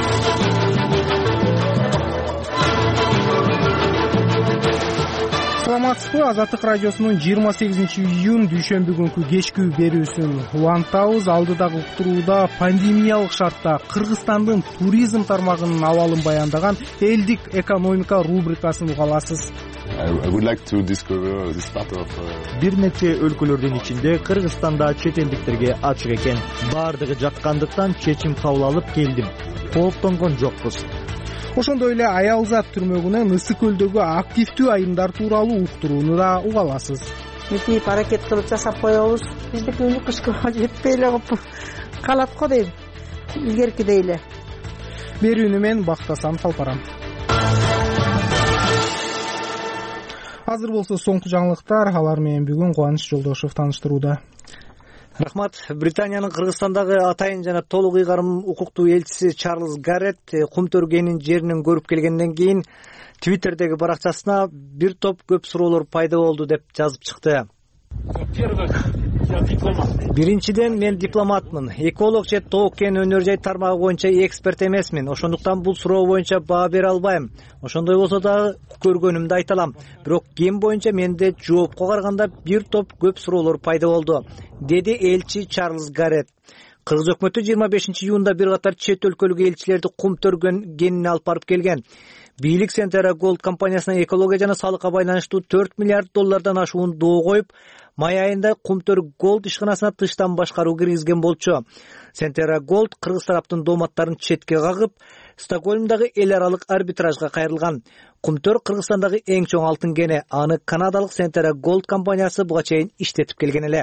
Саламатсызбы? Азаттык радиосунун жыйырма сегизинчи июнь дүйшөмбү күнкү кечки берүүсүн улантабыз. Алдыдагы уктурууда пандемиялык шартта Кыргызстандын туризм тармагынын абалын баяндаган элдик экономика рубрикасын уга аласыз. Бир нече өлкөлөрдүн ичинде Кыргызстанда чет элдиктерге ачык экен. Бардыгы жаккандыктан чечим кабыл алып келдим. Кооптонгон жокпуз. Ошондой эле Аялзат түрмөгүнөн Ысык көлдөгү активдүү айымдар тууралуу уктурууну да уга аласыз. Митип аракет кылып жасап коебуз. Биздики өнүкүшкө жетпей эле калат го дейм. Илгеркидей эле. Берүүнү мен Бакыт Асанов алып барам. Азыр болсо соңку жаңылыктар, алар менен бүгүн Кубаныч Жолдошев тааныштырууда. Рахмат. Британиянын Кыргызстандагы атайын жана толук ыйгарым укуктуу элчиси Чарльз Гарретт Кумтөргенин жеринен көрүп келгенден кийин Твиттердеги баракчасына бир топ көп суроолор пайда болду деп жазып чыкты. Биринчиден, мен дипломатмын. Эколог же тоок кен өнөр жай тармагы боюнча эксперт эмесмин. Ошондуктан бул суроо боюнча баа бере албайм. Ошондой болсо да көргөнүмдү айта алам. Бирок кен боюнча менде жоопко караганда бир топ көп суроолор пайда болду, деди элчи Чарльз Гарретт. Кыргыз өкмөтү жыйырма бешинчи июнда бир катар чет өлкөлүк элчилерди Кумтөргенине алып барып келген. Бийлик Centera Gold компаниясына экология жана салыкка байланыштуу төрт миллиард доллардан ашуун доо коюп, май айында Кумтөр Gold ишканасына тыштан башкаруу киргизген болчу. Centera Gold кыргыз тараптын дооматтарын четке кагып, Стокгольмдагы эл аралык арбитражга кайрылган. Кумтөр Кыргызстандагы эң чоң алтын кени. Аны канадалык Centera Gold компаниясы буга чейин иштетип келген эле.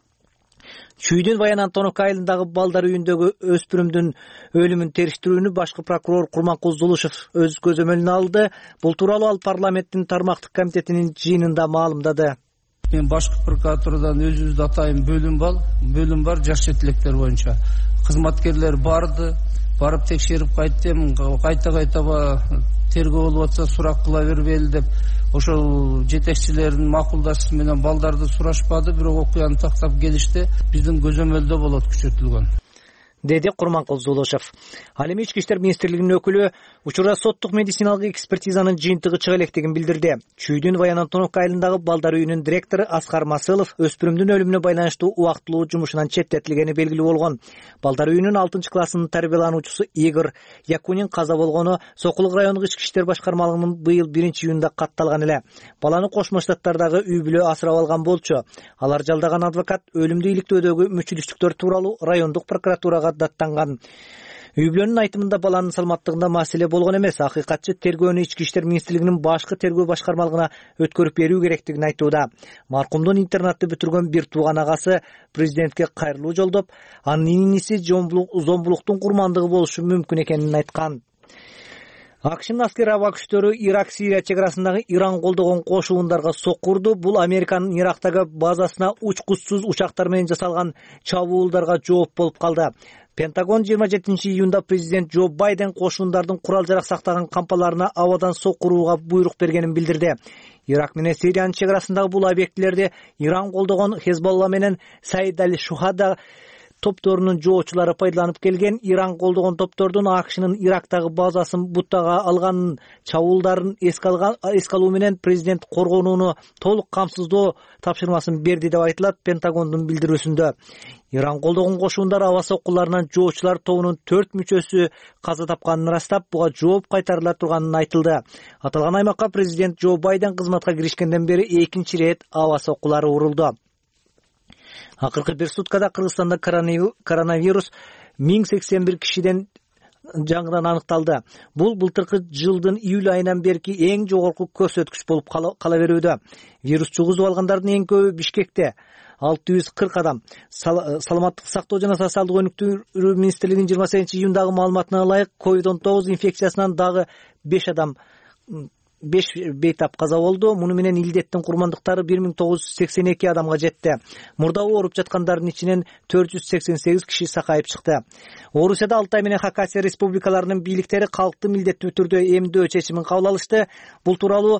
Чүйдүн Баян Антоновка айылындагы балдар үйүндөгү өспүрүмдүн өлүмүн териштирүүнү башкы прокурор Курманкул Зулушев өз көзөмөлүнө алды. Бул тууралуу ал парламенттин тармактык комитетинин жыйынында маалымдады. Мен башкы прокуратурадан өзүбүздү атайын бөлүм бар, бөлүм бар жаш четилектер боюнча. Кызматкерлер барды, барып текшерип кайттым, кайта-кайта тергөө болуп атса сурак кыла бербейли деп ошол жетекчилердин макулдашуусу менен балдарды сурашпады, бирок окуяны тактап келишти. Биздин көзөмөлдө болот күчөтүлгөн, деди Курманкул Зулушев. Ал эми Ички иштер министрлигинин өкүлү учурда соттук медициналык экспертизанын жыйынтыгы чыга электигин билдирди. Чүйдүн Баян Антоновка айылындагы балдар үйүнүн директору Аскар Масылов өспүрүмдүн өлүмүнө байланыштуу убактылуу жумушунан четтетилгени белгилүү болгон. Балдар үйүнүн алтынчы классынын тарбиялануучусу Игорь Якунин каза болгону Сокулук райондук Ички иштер башкармалыгынын быйыл биринчи июнда катталган эле. Баланы Кошмо Штаттардагы үй бүлө асырап алган болчу. Алар жалдаган адвокат өлүмдү иликтөөдөгү мүчүлүштүктөр тууралуу райондук прокуратурага даттанган. Үй бүлөнүн айтымында баланын саламаттыгында маселе болгон эмес. Акыйкатчы тергөөнү Ички иштер министрлигинин башкы тергөө башкармалыгына өткөрүп берүү керектигин айтууда. Маркумдун интернатты бүтүргөн бир тууган агасы президентке кайрылуу жолдоп, анын иниси зомбулуктун курмандыгы болушу мүмкүн экенин айткан. АКШнын аскер аба күчтөрү Ирак-Сирия чек арасындагы Иран колдогон кошуундарга соккурду. Бул Американын Ирактагы базасына учкучсуз учактар менен жасалган чабуулдарга жооп болуп калды. Пентагон жыйырма жетинчи июнда президент Джо Байден кошундардын курал жарак сактаган кампаларына абадан соккурууга буйрук бергенин билдирди. Ирак менен Сириянын чек арасындагы бул объектилерди Иран колдогон Хезболла менен Саид аль-Шухада топторунун жоочулары пайдаланып келген. Иран колдогон топтордун АКШнын Ирактагы базасын буттага алганын, чабуулдарын эске алуу менен президент коргонууну толук камсыздоо тапшырмасын берди деп айтылат Пентагондун билдирүүсүндө. Иран колдогон кошуундар аба соккуларынан жоочулар тобунун төрт мүчөсү каза тапканын ырастап, буга жооп кайтарыла турганын айтылды. Аталган аймакка президент Джо Байден кызматка киришкенден бери экинчи ирет аба соккулары урулду. Акыркы бир суткада Кыргызстанда коронавирус миң сексен бир кишиден жаңыдан аныкталды. Бул былтыркы жылдын июль айынан берки эң жогорку көрсөткүч болуп кала берүүдө. Вирус жугузуп алгандардын эң көбү Бишкекте. алты жүз кырк адам. Саламаттык сактоо жана социалдык өнүктүрүү министрлигинин жыйырма сегизинчи июндагы маалыматына ылайык ковид он тогуз инфекциясынан дагы беш адам беш бейтап каза болду. Муну менен илдеттин курмандыктары бир миң тогуз жүз сексен эки адамга жетти. Мурда ооруп жаткандардын ичинен төрт жүз сексен сегиз киши сакайып чыкты. Орусияда Алтай менен Хакасия республикаларынын бийликтери калкты милдеттүү түрдө эмдөө чечимин кабыл алышты. Бул тууралуу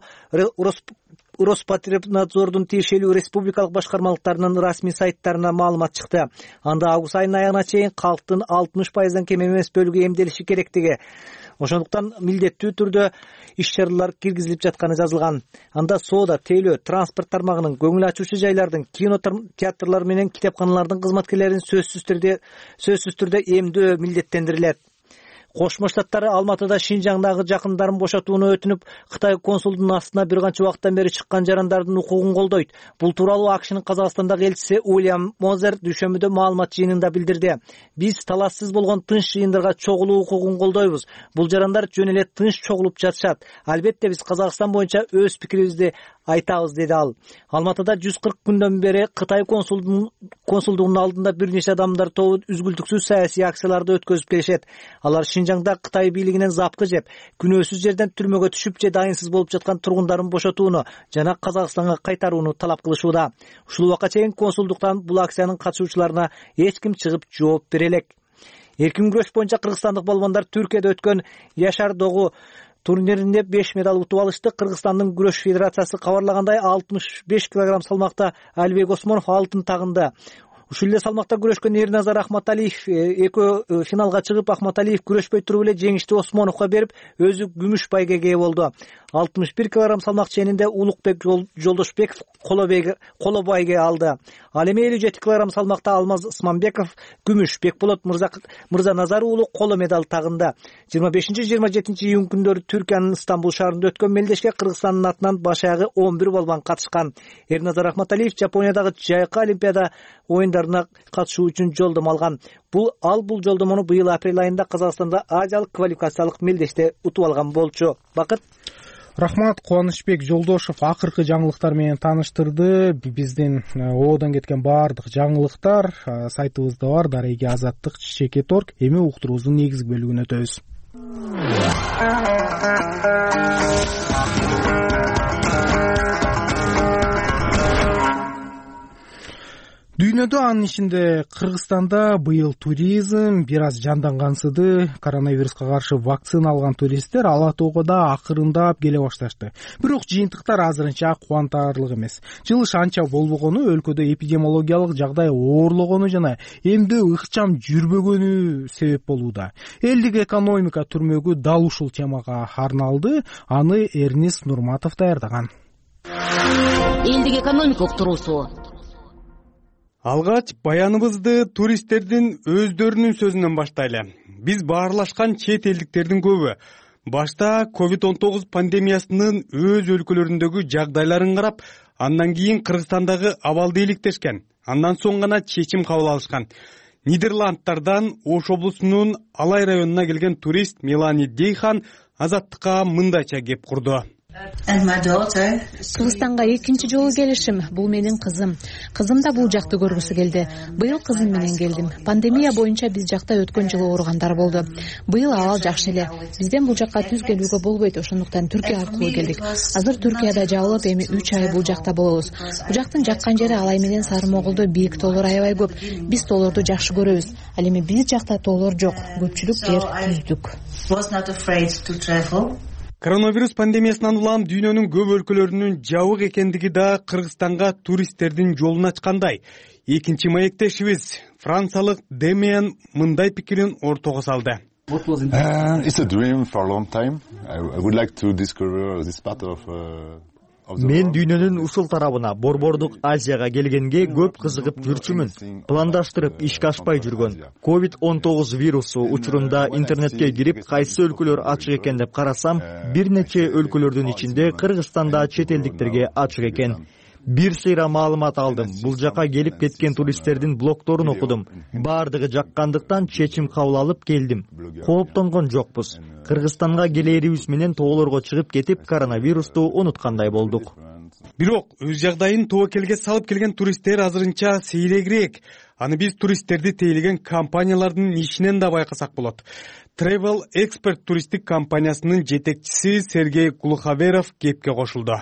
Роспотребнадзордун тиешелүү республикалык башкармалыктарынын расмий сайттарына маалымат чыкты. Анда август айынын аягына чейин калктын алтымыш пайыздан кем эмес бөлүгү эмделиши керектиги, ошондуктан милдеттүү түрдө иш-чаралар киргизилип жатканы жазылган. Анда соода, тейлөө, транспорт тармагынын, көңүл ачуучу жайлардын, кино театрлар менен китепканалардын кызматкерлерин сөзсүз түрдө сөзсүз түрдө эмдөө милдеттендирилет. Кошмо Штаттары Алматыда Шинжаңдагы жакындарын бошотууну өтүнүп, Кытай консулдунун астына бир канча убакыттан бери чыккан жарандардын укугун колдойт. Бул тууралуу АКШнын Казакстандагы элчиси Уильям Мозер дүйшөмбүдө маалымат жыйынында билдирди. Биз талассыз болгон тынч жыйындарга чогулуу укугун колдойбуз. Бул жарандар жөн эле тынч чогулуп жатышат. Албетте биз Казакстан боюнча өз пикирибизди айтабыз, деди ал. Алматыда жүз кырк күндөн бери Кытай консулдугунун алдында бир нече адамдар тобу үзгүлтүксүз саясий акцияларды өткөзүп келишет. Алар Шинжаңда Кытай бийлигинен запкы жеп, күнөөсүз жерден түрмөгө түшүп же дайынсыз болуп жаткан тургундарын бошотууну жана Казакстанга кайтарууну талап кылышууда. Ушул убакка чейин консулдуктан бул акциянын катышуучуларына эч ким чыгып жооп бере элек. Эркин күрөш боюнча кыргызстандык балбандар Түркияда өткөн Яшар Догу турниринде беш медаль утуп алышты. Кыргызстандын күрөш федерациясы кабарлагандай алтымыш беш килограмм салмакта Алибек Осмонов алтын тагынды. Ушул эле салмакта күрөшкөн Эрназар Ахматалиев экөө финалга чыгып, Ахматалиев күрөшпөй туруп эле жеңишти Осмоновго берип, өзү күмүш байгеге ээ болду. алтымыш бир килограмм салмак ченинде Улукбек Жолдошбеков коло байге алды. Ал эми элүү жети килограмм салмакта Алмаз Ысманбеков күмүш, Бекболот Мырза Назар уулу коло медаль тагынды. жыйырма бешинчи жыйырма жетинчи июнь күндөрү Түркиянын Стамбул шаарында өткөн мелдешке Кыргызстандын атынан баш аягы он бир балбан катышкан. Эрназар Ахматалиев Жапониядагы жайкы Олимпиада оюндарына катышуу үчүн жолдомо алган. Бул ал бул жолдомону быйыл апрель айында Казакстанда Азиялык квалификациялык мелдеште утуп алган болчу. Бакыт. Рахмат. Кубанычбек Жолдошов акыркы жаңылыктар менен тааныштырды. Биздин оодон кеткен баардык жаңылыктар сайтыбызда бар, дареги азаттык чечеке торг. Эми уктуруубуздун негизги бөлүгүнө өтөбүз. Дүйнөдө, анын ичинде Кыргызстанда быйыл туризм бир аз жандангансыды. Коронавируска каршы вакцина алган туристтер ала тоого да акырындап келе башташты. Бирок жыйынтыктар азырынча кубантарлык эмес. Жылыш анча болбогону, өлкөдө эпидемиологиялык жагдай оорлогону жана эмдөө ыкчам жүрбөгөнү себеп болууда. Элдик экономика түрмөгү дал ушул темага арналды. Аны Эрнис Нурматов даярдаган. Элдик экономика уктуруусу. Алгач баяныбызды туристтердин өздөрүнүн сөзүнөн баштайлы. Биз баарлашкан чет элдиктердин көбү башта ковид он тогуз пандемиясынын өз өлкөлөрүндөгү жагдайларын карап, андан кийин Кыргызстандагы абалды иликтешкен. Андан соң гана чечим кабыл алышкан. Нидерландтардан Ош облусунун Алай районуна келген турист Мелани Дейхан Азаттыкка мындайча кеп курду. Кыргызстанга экинчи жолу келишим. Бул менин кызым. Кызым да бул жакты көргүсү келди. Быйыл кызым менен келдим. Пандемия боюнча биз жакта өткөн жылы ооругандар болду. Быйыл абал жакшы эле. Бизден бул жакка түз келүүгө болбойт, ошондуктан Түркия аркылуу келдик. Азыр Түркияда жабылып, эми үч ай бул жакта болобуз. Бул жактын жаккан жери Алай менен Сарымоголдо бийик тоолор аябай көп. Биз тоолорду жакшы көрөбүз. Ал эми биз жакта тоолор жок. Көпчүлүк жер түздүк. Коронавирус пандемиясынан улам дүйнөнүн көп өлкөлөрүнүн жабык экендиги да Кыргызстанга туристтердин жолун ачкандай. Экинчи маектешибиз франциялык Демиан мындай пикирин ортого салды. It's a dream for a long time. I would like to discover this part of Мен дүйнөнүн ушул тарабына, Борбордук Азияга келгенге көп кызыгып жүрчүмүн. Пландаштырып ишке ашпай жүргөн. ковид он тогуз вирусу учурунда интернетке кирип, кайсы өлкөлөр ачык экен деп карасам, бир нече өлкөлөрдүн ичинде Кыргызстанда чет элдиктерге ачык экен. Бир сыйра маалымат алдым. Бул жака келип кеткен туристтердин блогторун окудум. Баардыгы жаккандыктан чечим кабыл алып келдим. Кооптонгон жокпуз. Кыргызстанга келээрибиз менен тоолорго чыгып кетип, коронавирусту унуткандай болдук. Бирок өз жагдайын тобокелге салып келген туристтер азырынча сейрегирээк. Аны биз туристтерди тейлеген компаниялардын ишинен да байкасак болот. Travel Expert туристтик компаниясынын жетекчиси Сергей Глуховеров кепке кошулду.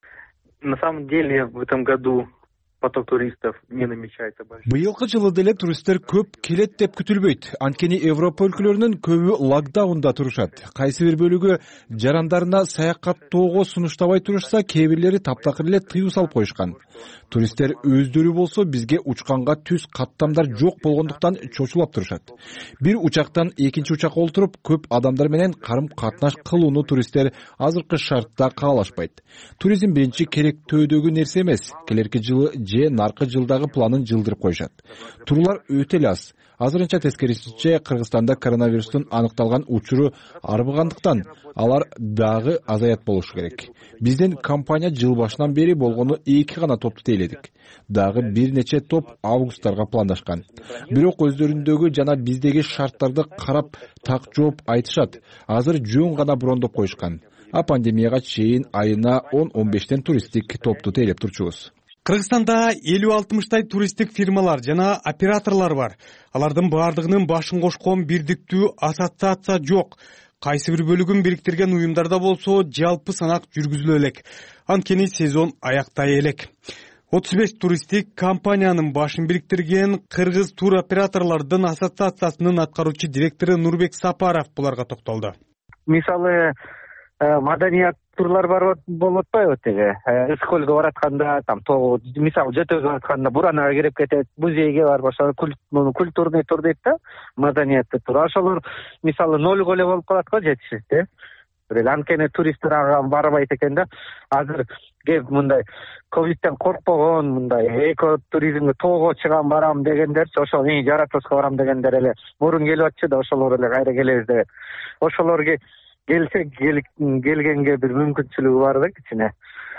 На самом деле в этом году поток туристов не намечается большой. Быйылкы жылы деле туристтер көп келет деп күтүлбөйт. Анткени Европа өлкөлөрүнүн көбү локдаунда турушат. Кайсы бир бөлүгү жарандарына саякаттоого сунуштабай турушса, кээ бирлери таптакыр эле тыюу салып коюшкан. Туристтер өздөрү болсо бизге учканга түз каттамдар жок болгондуктан чочулап турушат. Бир учактан экинчи учакка олтуруп, көп адамдар менен карым катнаш кылууну туристтер азыркы шартта каалашпайт. Туризм биринчи керектөөдөгү нерсе эмес. Келерки жылы же наркы жылдагы планын жылдырып коюшат. Турлар өтө эле аз. Азырынча тескерисинче Кыргызстанда коронавирустун аныкталган учуру арбыгандыктан алар дагы азаят болушу керек. Биздин компания жыл башынан бери болгону эки гана топту тейледик. Дагы бир нече топ августтарга пландашкан. Бирок өздөрүндөгү жана биздеги шарттарды карап так жооп айтышат. Азыр жөн гана брондоп коюшкан. А пандемияга чейин айына он он бештен туристтик топту тейлеп турчубуз. Кыргызстанда элүү алтымыштай туристтик фирмалар жана операторлор бар. Алардын баардыгынын башын кошкон бирдиктүү ассоциация жок. Кайсы бир бөлүгүн бириктирген уюмдарда болсо жалпы санак жүргүзүлө элек. Анткени сезон аяктай элек. отуз беш туристтик компаниянын башын бириктирген Кыргыз тур операторлордун ассоциациясынын аткаруучу директору Нурбек Сапаров буларга токтолду. Мисалы маданият турлар бар болуп атпайбы теге ысык көлгө баратканда, там тоо мисалы Жөтөгө баратканда Буранага кирип кетет, музейге барып ошо культурный тур дейт да, маданияттуу тур. Ошолор мисалы нолго эле болуп калат го жетишти. Бирок анткени туристтер ага барбайт экен да. Азыр кеп мындай ковидтен коркпогон, мындай эко туризмге тоого чыгам барам дегендерчи, ошол эң жаратылышка барам дегендер эле мурун келип атчы да, ошолор эле кайра келебиз деп. Ошолорго келсе келгенге бир мүмкүнчүлүгү бар да кичине.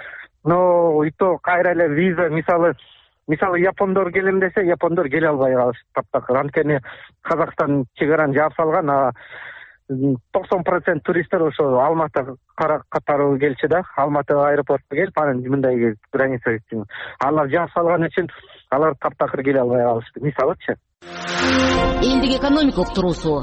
Но и то кайра эле виза, мисалы мисалы япондор келем десе, япондор келе албай калышты таптакыр. Анткени Казакстан чегараны жаап салган, а токсон процент туристтер ошо Алматы катары келчү да. Алматы аэропортко келип, анан мындай граница үчүн алар жаап салган үчүн алар таптакыр келе албай калышты. Мисалычы. Элдик экономика уктуруусу.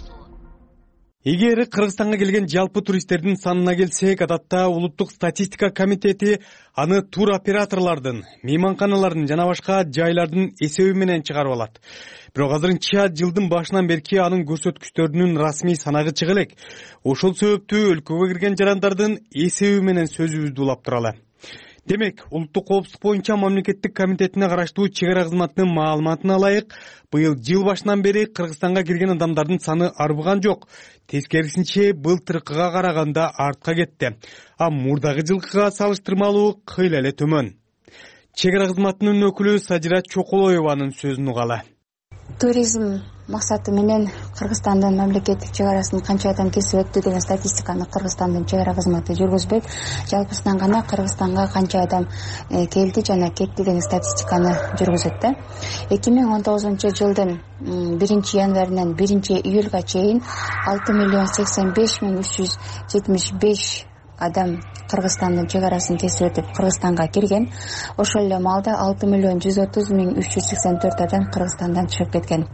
Эгер Кыргызстанга келген жалпы туристтердин санына келсек, адатта Улуттук статистика комитети аны тур операторлордун, мейманканалардын жана башка жайлардын эсеби менен чыгарып алат. Бирок азырынча жылдын башынан берки анын көрсөткүчтөрүнүн расмий санагы чыга элек. Ошол себептүү өлкөгө кирген жарандардын эсеби менен сөзүбүздү улап туралы. Демек, улуттук коопсуздук боюнча мамлекеттик комитетине караштуу чек ара кызматынын маалыматына ылайык, быйыл жыл башынан бери Кыргызстанга кирген адамдардын саны арбыган жок. Тескерисинче былтыркыга караганда артка кетти. А мурдагы жылкыга салыштырмалуу кыйла эле төмөн. Чек ара кызматынын өкүлү Садира Чоколоеванын сөзүн угалы. Туризм максаты менен Кыргызстандын мамлекеттик чек арасын канча адам кесип өттү деген статистиканы Кыргызстандын чек ара кызматы жүргүзбөйт. Жалпысынан гана Кыргызстанга канча адам келди жана кетти деген статистиканы жүргүзөт да. эки миң он тогузунчу жылдын биринчи январынан биринчи июлга чейин алты миллион сексен беш миң үч жүз жетимиш беш адам Кыргызстандын чек арасын кесип өтүп Кыргызстанга кирген. Ошол эле маалда алты миллион жүз отуз миң үч жүз сексен төрт адам Кыргызстандан чыгып кеткен.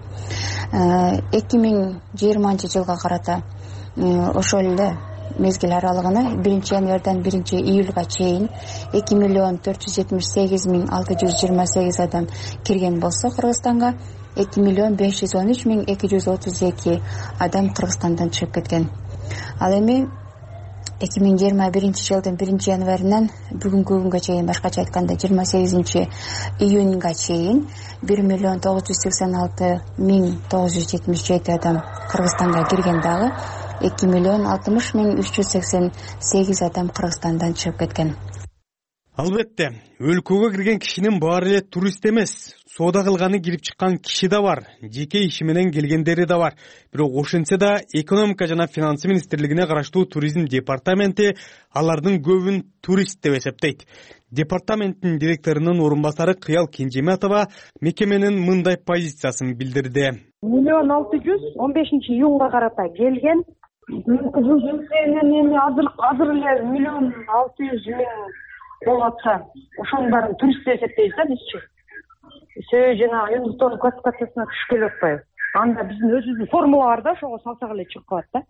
эки миң жыйырманчы жылга карата ошол эле мезгил аралыгына биринчи январдан биринчи июлга чейин эки миллион төрт жүз жетимиш сегиз миң алты жүз жыйырма сегиз адам кирген болсо Кыргызстанга эки миллион беш жүз он үч миң эки жүз отуз эки адам Кыргызстандан чыгып кеткен. Ал эми эки миң жыйырма биринчи жылдын биринчи январынан бүгүнкү күнгө чейин, башкача айтканда жыйырма сегизинчи июнга чейин бир миллион тогуз жүз сексен алты миң тогуз жүз жетимиш жети адам Кыргызстанга кирген, дагы эки миллион алтымыш миң үч жүз сексен сегиз адам Кыргызстандан чыгып кеткен. Албетте, өлкөгө кирген кишинин баары эле турист эмес. Соода кылганы кирип чыккан киши да бар, жеке иши менен келгендери да бар. Бирок ошентсе да экономика жана финансы министрлигине караштуу туризм департаменти алардын көбүн турист деп эсептейт. Департаменттин директорунун орун басары Кыял Кенжеметова мекеменин мындай позициясын билдирди. миллион алты жүз он бешинчи июнга карата келген. Азыр азыр эле миллион алты жүз миң болуп атса ошонун баарын турист деп эсептейбиз да бизчи. Себеби жанагы Юнусдун классификациясына түшүп келип атпайбы. Анда биздин өзүбүздүн формула бар да, ошого салсак эле чыгып калат да.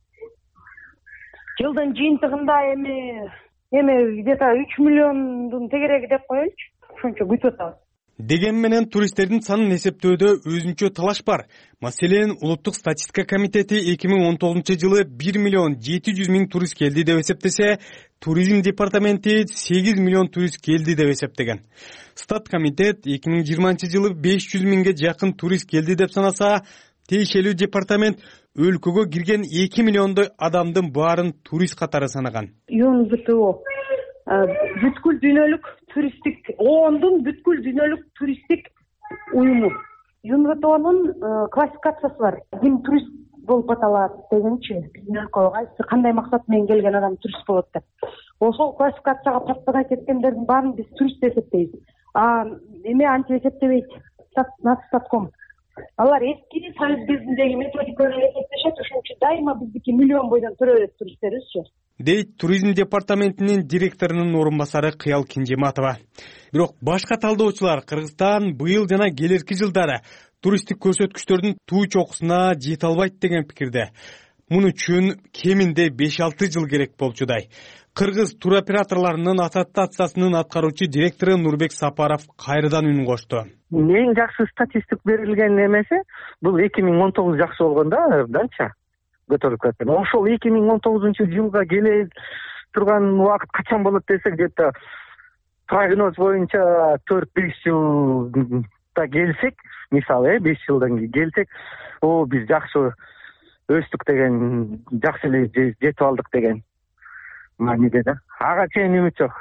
Жылдын жыйынтыгында эми эми где-то үч миллиондун тегереги деп коелучу. Ошончо күтүп атабыз. Деген менен туристтердин санын эсептөөдө өзүнчө талаш бар. Маселен, Улуттук статистика комитети эки миң он тогузунчу жылы бир миллион жети жүз миң турист келди деп эсептесе, туризм департаменти сегиз миллион турист келди деп эсептеген. Стат комитет эки миң жыйырманчы жылы беш жүз миңге жакын турист келди деп санаса, тиешелүү департамент өлкөгө кирген эки миллиондой адамдын баарын турист катары санаган. ЮНВТО бүткүл дүйнөлүк туристтик оондун бүткүл дүйнөлүк туристтик уюму. ЮНВТОнун классификациясы бар. Ким турист болуп аталат дегенчи, биздин өлкөгө кайсы кандай максат менен келген адам турист болот деп. Ошол классификацияга подпадать эткендердин баарын биз турист деп эсептейбиз. А эме антип эсептебейт Статком. Алар эски Союз кезиндеги методика менен эсептешет, ошон үчүн дайыма биздики миллион бойдон төрө берет туристтерибизчи. Дейт туризм департаментинин директорунун орун басары Кыял Кинжематова. Бирок башка талдоочулар Кыргызстан быйыл жана келерки жылдары туристтик көрсөткүчтөрдүн туу чокусуна жете албайт деген пикирде. Муну үчүн кеминде беш алты жыл керек болчудай. Кыргыз туроператорлорунун ассоциациясынын аткаруучу директору Нурбек Сапаров кайрадан үн кошту. Эң жакшы статистик берилген эмеси бул эки миң он тогуз жакшы болгон да, данча көтөрүлүп кеткен. Ошол эки миң он тогузунчу жылга келе турган убакыт качан болот десек, где-то прогноз боюнча төрт беш жылда келсек, мисалы беш жылдан кийин келсек, о биз жакшы өстүк деген, жакшы эле жетип алдык деген мааниде да. Ага чейин үмүт жок.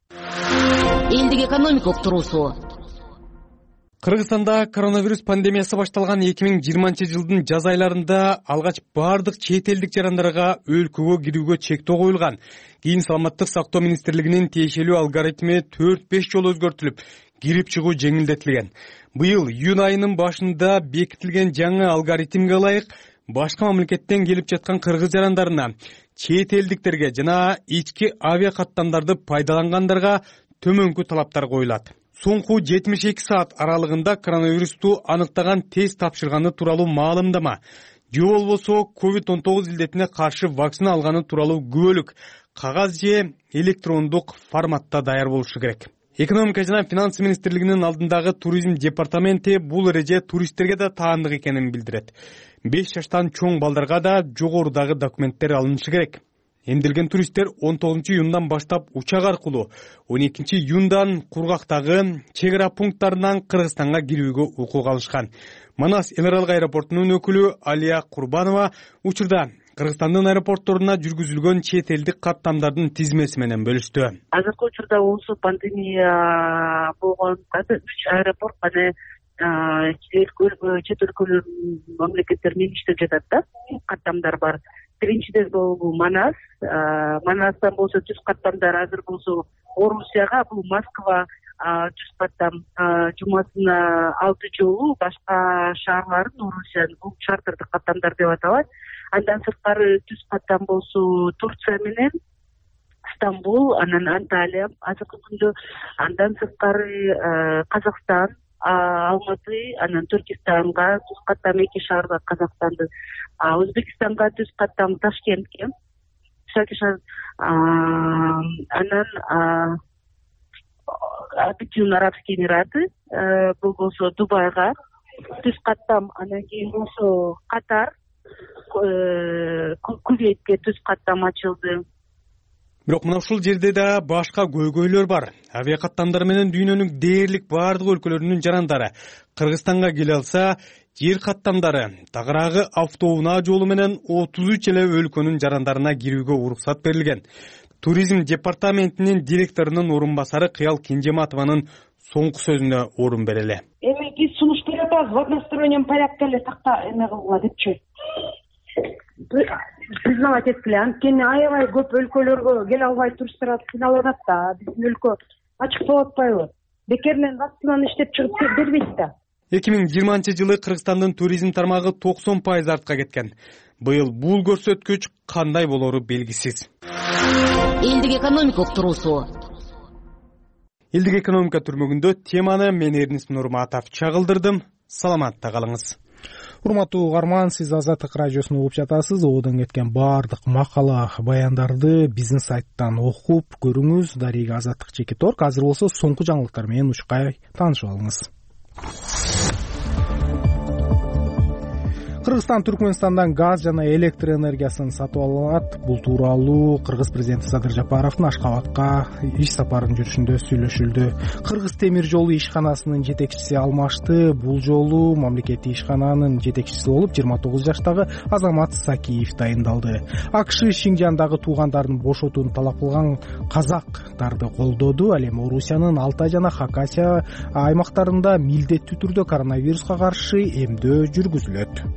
Элдик экономика уктуруусу. Кыргызстанда коронавирус пандемиясы башталган эки миң жыйырманчы жылдын жаз айларында алгач бардык чет элдик жарандарга өлкөгө кирүүгө чектөө коюлган. Кийин Саламаттык сактоо министрлигинин тиешелүү алгоритми төрт беш жолу өзгөртүлүп, кирип чыгуу жеңилдетилген. Быйыл июнь айынын башында бекитилген жаңы алгоритмге ылайык башка мамлекеттен келип жаткан кыргыз жарандарына, чет элдиктерге жана ички авиа каттамдарды пайдалангандарга төмөнкү талаптар коюлат. Соңку жетимиш эки саат аралыгында коронавирусту аныктаган тест тапшырганы тууралуу маалымдама, же болбосо ковид он тогуз илдетине каршы вакцина алганы тууралуу күбөлүк кагаз же электрондук форматта даяр болушу керек. Экономика жана финанс министрлигинин алдындагы туризм департаменти бул эреже туристтерге да таандык экенин билдирет. беш жаштан чоң балдарга да жогорудагы документтер алынышы керек. Эмделген туристтер он тогузунчу июндан баштап учак аркылуу, он экинчи июндан кургактагы чек ара пункттарынан Кыргызстанга кирүүгө укук алышкан. Манас эл аралык аэропортунун өкүлү Алия Курбанова учурда Кыргызстандын аэропортторуна жүргүзүлгөн чет элдик каттамдардын тизмеси менен бөлүштү. Азыркы учурда болсо пандемия болгон үч аэропорт кана чет өлкөлөрдүн мамлекеттер менен иштеп жатат да, каттамдар бар. Биринчиден бул Манас, Манастан болсо жүз каттамдар азыр болсо Орусияга, бул Москва жүз каттам жумасына алты жолу башка шаарларын Орусиянын бул чартердик каттамдар деп аталат. Андан сырткары жүз каттам болсо Турция менен Стамбул, анан Анталия азыркы күндө, андан сырткары Казакстан, Алматы, анан Түркистанга жүз каттам эки шаарга Казакстанды, Өзбекстанга жүз каттам Ташкентке, анан Объединенные Арабские Эмираты, бул болсо Дубайга жүз каттам, анан кийин болсо Катар, Кувейтке жүз каттам ачылды. Бирок мына ушул жерде да башка көйгөйлөр бар. Авиа каттамдар менен дүйнөнүн дээрлик бардык өлкөлөрүнүн жарандары Кыргызстанга келе алса, жер каттамдары тагыраагы автоунаа жолу менен отуз үч эле өлкөнүн жарандарына кирүүгө уруксат берилген. Туризм департаментинин директорунун орун басары Кыял Кинжематованын соңку сөзүнө орун берели. Эми биз сунуш берип атабыз в одностороннем порядке эле такта эме кылгыла депчи. Признавать эткиле, анткени аябай көп өлкөлөргө келе албай туристтер кыйналып атат да, биздин өлкө ачык болуп атпайбы? Бекеринен вакцинаны иштеп чыгып бербейт да. эки миң жыйырманчы жылы Кыргызстандын туризм тармагы токсон пайыз артка кеткен. Быйыл бул көрсөткүч кандай болору белгисиз. Элдик экономика уктуруусу. элдик экономика түрмөгүндө теманы мен Эрнис Нурматов чагылдырдым. Саламатта калыңыз. Урматтуу угарман, сиз Азаттык радиосун угуп жатасыз. Ободон кеткен баардык макала, баяндарды биздин сайттан окуп көрүңүз. Дарига Азаттык чекит орг. Азыр болсо соңку жаңылыктар менен учкай таанышып алыңыз. Кыргызстан Түркмөнстандан газ жана электр энергиясын сатып алат. Бул тууралуу Кыргыз президенти Садыр Жапаровдун Ашкабадка иш сапарын жүрүшүндө сүйлөшүлдү. Кыргыз темир жолу ишканасынын жетекчиси алмашты. Бул жолу мамлекеттик ишкананын жетекчиси болуп жыйырма тогуз жаштагы Азамат Сакиев дайындалды. АКШ Шинжандагы туугандарын бошотууну талап кылган казактарды колдоду. Ал эми Орусиянын Алтай жана Хакасия аймактарында милдеттүү түрдө коронавируска каршы эмдөө жүргүзүлөт.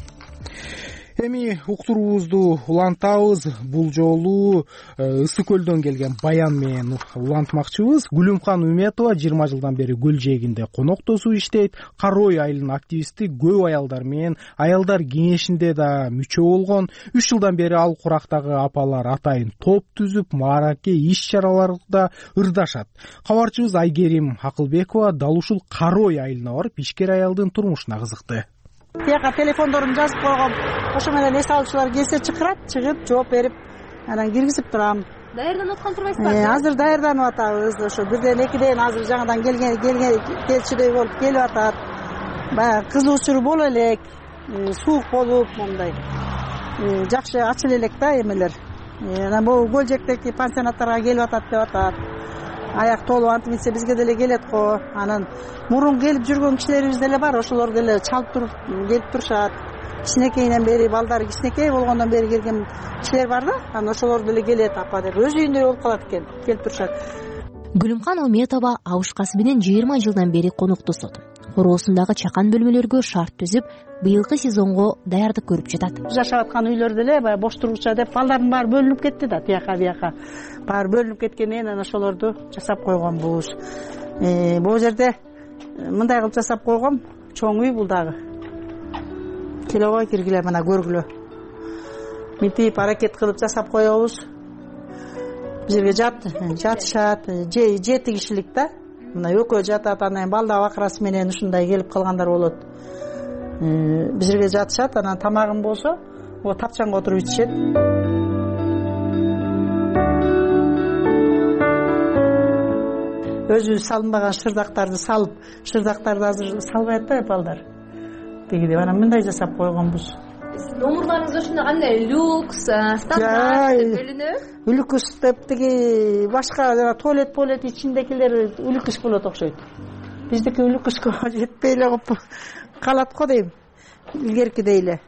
Эми уктуруубузду улантабыз. Бул жолу Ысык көлдөн келген баян менен улантмакчыбыз. Гүлүмкан Үметова жыйырма жылдан бери көл жээгинде коноктосуп иштейт. Карой айылынын активисти, көп аялдар менен аялдар кеңешинде да мүчө болгон. үч жылдан бери ал курактагы апалар атайын топ түзүп, маараке иш-чараларда ырдашат. Кабарчыбыз Айгерим Акылбекова дал ушул Карой айылына барып ишкер аялдын турмушуна кызыкты. Тияка телефондорун жазып койгом. Ошо менен эс алуучулар келсе чакырат, чыгып жооп берип, анан киргизип турам. Даярданып аткан турбайсызбы? Азыр даярданып атабыз. Ошо бирден экиден азыр жаңадан келген келген келчүдөй болуп келип атат. Баягы кызуу сүрүү боло элек, суук болуп мондай. Жакшы ачыла элек да эмелер. Анан бул Көлжектеги пансионаттарга келип атат деп атат. Аяк толуп антимесе бизге деле келет го. Анан мурун келип жүргөн кишилерибиз деле бар, ошолор деле чалып туруп келип турушат. Кичинекейинен бери, балдары кичинекей болгондон бери келген кишилер бар да, анан ошолор деле келет апа деп өз үйүндөй болуп калат экен, келип турушат. Гүлүмкан Үметова абышкасы менен жыйырма жылдан бери коноктошот. Короосундагы чакан бөлмөлөргө шарт түзүп, быйылкы сезонго даярдык көрүп жатат. Жашап аткан үйлөр деле баягы бош тургуча деп балдардын баары бөлүнүп кетти да, тияка бияка. Баары бөлүнүп кеткенден анан ошолорду жасап койгонбуз. Э, бул жерде мындай кылып жасап койгом, чоң үй бул дагы. Келебой киргиле, мына көргүлө. Мынтип аракет кылып жасап коебуз. Бизге жат, жатышат, же жети кишилик да. Мына экөө жатат, анан балда бакырасы менен ушундай келип калгандар болот. Бизге жатышат, анан тамагын болсо, о тапчанга отуруп ичишет. Өзү салынбаган шырдактарды салып, шырдактарды азыр салбай атпайбы балдар. Дегиде анан мындай жасап койгонбуз. Номурларыңыз ошондой кандай люкс, стандарт бөлүнөбү? Люкс деп тиги башка жана туалет туалет ичиндегилер люкс болот окшойт. Биздики люкска жетпей эле калып калат го дейм. Илгеркидей эле.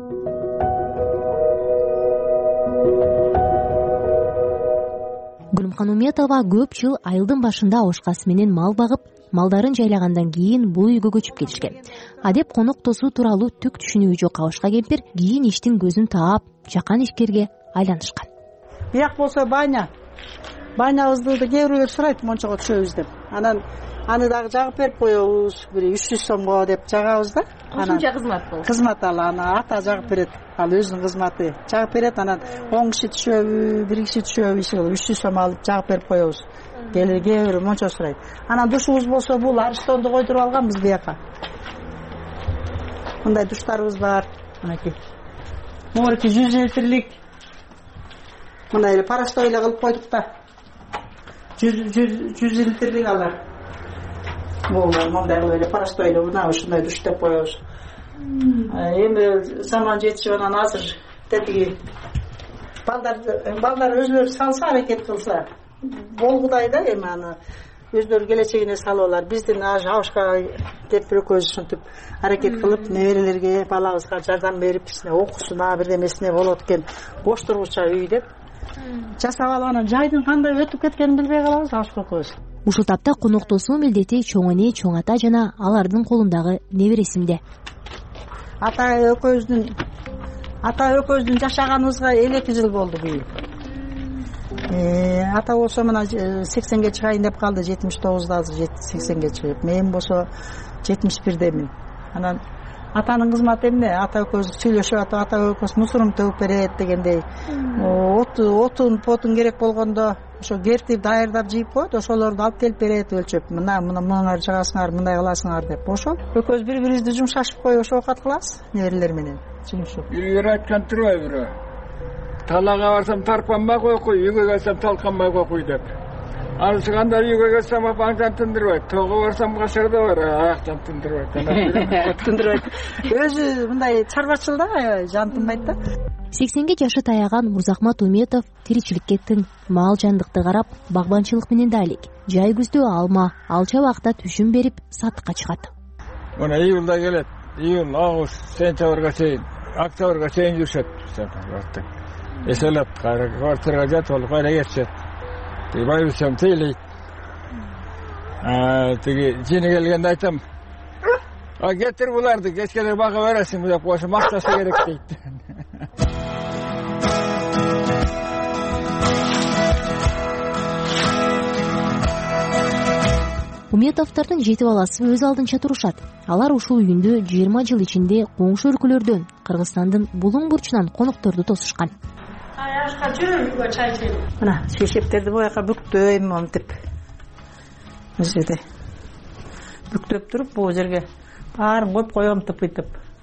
Гүлүмкан Үметова көп жыл айылдын башында абышкасы менен мал багып, малдарын жайлагандан кийин бул үйгө көчүп келишкен. Адеп коноктосуу тууралуу түк түшүнүгү жок абышка кемпир кийин иштин көзүн таап, жакан ишкерге айланышкан. Бияк болсо баня. Банябызды кээ бирөөлөр сурайт, мончого түшөбүз деп. Анан аны дагы жагып берип коебуз, бир үч жүз сомго деп жагабыз да. Кошумча кызмат бул. Кызмат ал, аны ата жагып берет. Ал өзүнүн кызматы. Жагып берет, анан он киши түшөбү, бир киши түшөбү, үч жүз сом алып жагып берип коебуз. Кээ бирөө мончо сурайт. Анан душубуз болсо бул Аристондо койдуруп алганбыз бияка. Мындай душтарыбыз бар. Мынакей. Могуреки жүз литрлик. Мындай эле параштой эле кылып койдук да. жүз литрлик алар. Бул мындай кылып эле параштой эле мына ушундай душ деп коебуз. Эми заман жетишип анан азыр тетиги балдар балдар өзүлөрү салса, аракет кылса болгудай да, эми аны өздөрү келечегине салып алар. Биздин абышка кемпир экөөбүз ушинтип аракет кылып, неберелерге, балабызга жардам берип, окуусуна, бирдемесине болот экен, бош тургуча үй деп жасап алып, анан жайдын кандай өтүп кеткенин билбей калабыз абышка экөөбүз. Ушул тапта коноктосуу милдети чоң эне, чоң ата жана алардын колундагы небересинде. Ата экөөбүздүн ата экөөбүздүн жашаганыбызга элүү эки жыл болду быйыл. Ата болсо мына сексенге чыгайын деп калды, жетимиш тогузда азыр сексенге чыгып. Мен болсо жетимиш бирдемин. Анан атанын кызматы эмне? Ата экөөбүз сүйлөшүп атып, ата экөөбүз мусорун төгүп берет дегендей. Оту, отун, потун керек болгондо ошо кертип даярдап жыйып коет, ошолорду алып келип берет өлчөп, мына мынаңар жагасыңар, мындай кыласыңар деп. Ошол экөөбүз бири бирибизди жумшашып коюп ошо оокат кылабыз неберелер менен жумшуп. Илгери айткан турбайбы бирөө? Талаага барсам тарпанбай кой кой, үйгө келсем талканбай кой кой деп. Алышканда үйгө келсем апаң жан тындырбайт, тоого барсам кашырда бар, аяк жан тындырбайт. Тындырбайт. Өзү мындай чарбачыл жан тынбайт да. сексенге жашы таяган Мурзахмат Уметов тиричиликке тың, мал жандыкты карап, багбанчылык менен да алек. Жай күздө алма, алча убакта түшүм берип сатыкка чыгат. Мына июлда келет, июль, август, сентябрга чейин, октябрга чейин жүрүшөт. Эселеп, кайра квартирага жатып алып, кайра кетишет. Байбичем тейлейт. Тиги жини келгенде айтам, а кетир буларды, кечкелер бага бересиң деп койсо мактаса керек дейт. Уметовдордун жети баласы өз алдынча турушат. Алар ушул үйүндө жыйырма жыл ичинде коңшу өлкөлөрдөн, Кыргызстандын булуң бурчунан конокторду тосушкан. Аяшка жүрүп чай içelim. Мына шешептерди бояка бүктөйм монтип. Бул жерде бүктөп туруп, бул жерге баарын коюп коем тыпытып.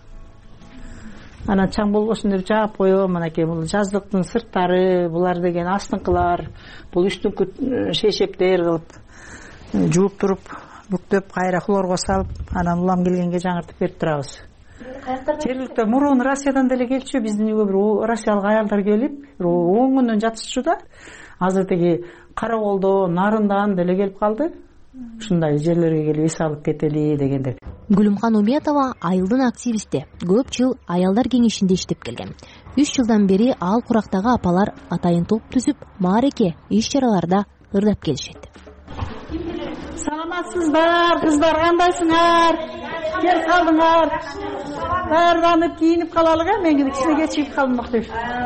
Анан чаң болбосун деп жаап коем. Мынакей бул жаздыктын сырттары, булар деген астыңкылар, бул үстүңкү шешептер кылып жууп туруп, бүктөп кайра хлорго салып, анан улам келгенге жаңыртып берип турабыз. Жергиликтүү мурун Россиядан деле келчү, биздин үйгө бир россиялык аялдар келип, он күндөн жатышчу да. Азыр тиги Караколдон, Нарындан деле келип калды. Ушундай жерлерге келип эс алып кетели дегендер. Гүлүмкан Уметова айылдын активисти, көп жыл аялдар кеңешинде иштеп келген. үч жылдан бери ал курактагы апалар атайын топ түзүп, маареке, иш-чараларда ырдап келишет. Саламатсыздар, кыздар, кандайсыңар? Кел калдыңар. Даярданып, кийинип калалык, а мен кичине кечигип калдым октойм.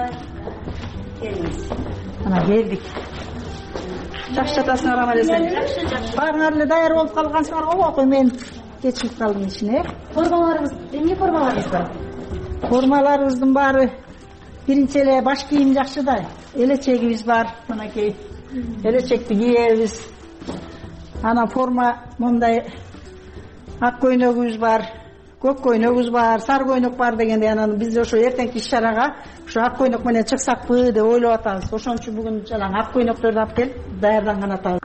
Ана келдик. Жакшы жатасыңар, амалесиң. Баарыңар эле даяр болуп калгансыңар го, ой мен кечигип калдым ичине. Формаларыбыз, эмне формаларыбыз бар? Формаларыбыздын баары биринчи эле баш кийим жакшы да. Элечегибиз бар, мынакей. Элечекти кийебиз. Ана форма мондай ак көйнөгүбүз бар, көк көйнөгүбүз бар, сары көйнөк бар дегенде, анан биз ошо эртеңки иш-чарага ошо ак көйнөк менен чыксакпы деп ойлоп атабыз. Ошон үчүн бүгүн жалаң ак көйнөктөрдү алып келип даярданган атабыз.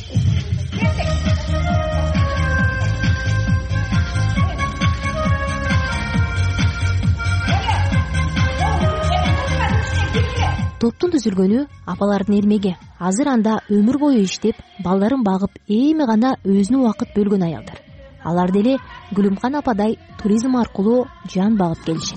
Топтун түзүлгөнү апалардын эрмеги. Азыр анда өмүр бою иштеп, балдарын багып, эми гана өзүнө убакыт бөлгөн аялдар. Алар деле Гүлүмкан ападай туризм аркылуу жан багып келишет.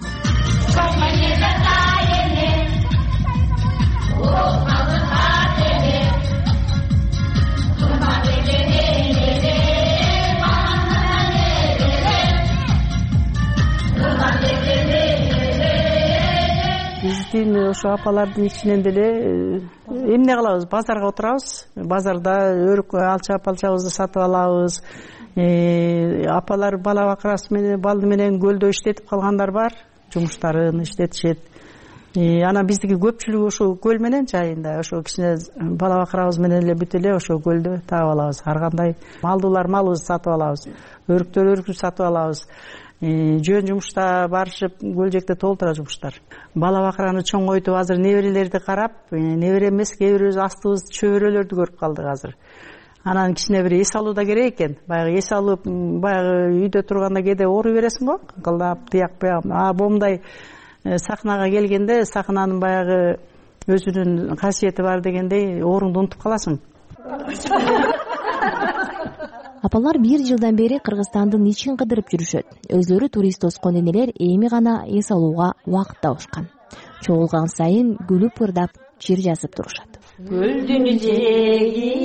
Биздин ошо апалардын ичинен деле эмне кылабыз? Базарга отурабыз. Базарда өрүк алча палчабызды сатып алабыз. Апалар бала бакырасы менен, балды менен көлдө иштетип калгандар бар. Жумуштарын иштетишет. Ана биздики көпчүлүгү ошо көл менен жайында. Ошо кичине бала бакырабыз менен эле бүт эле ошо көлдө таап алабыз. Ар кандай малдуулар малыбызды сатып алабыз. Өрүктөр өрүкүн сатып алабыз. Жөн жумушта барышып, көлжекте толтура жумуштар. Бала бакыраны чоңойтуп, азыр неберелерди карап, небере эмес, кээ бирөөбүз астыбыз чөбөрөлөрдү көрүп калдык азыр. Анан кичине бир эс алуу да керек экен. Баягы эс алып, баягы үйдө турганда кээде ооруй бересиң го, кылдап, тияк баям. А момундай сахнага келгенде, сахнанын баягы өзүнүн касиети бар дегендей, ооруңду унутуп каласың. Апалар бир жылдан бери Кыргызстандын ичин кыдырып жүрүшөт. Өзлөрү турист тоскон энелер эми гана эс алууга убакыт табышкан. Чогулган сайын күлүп ырдап, чир жазып турушат. Гүлдүн жеги,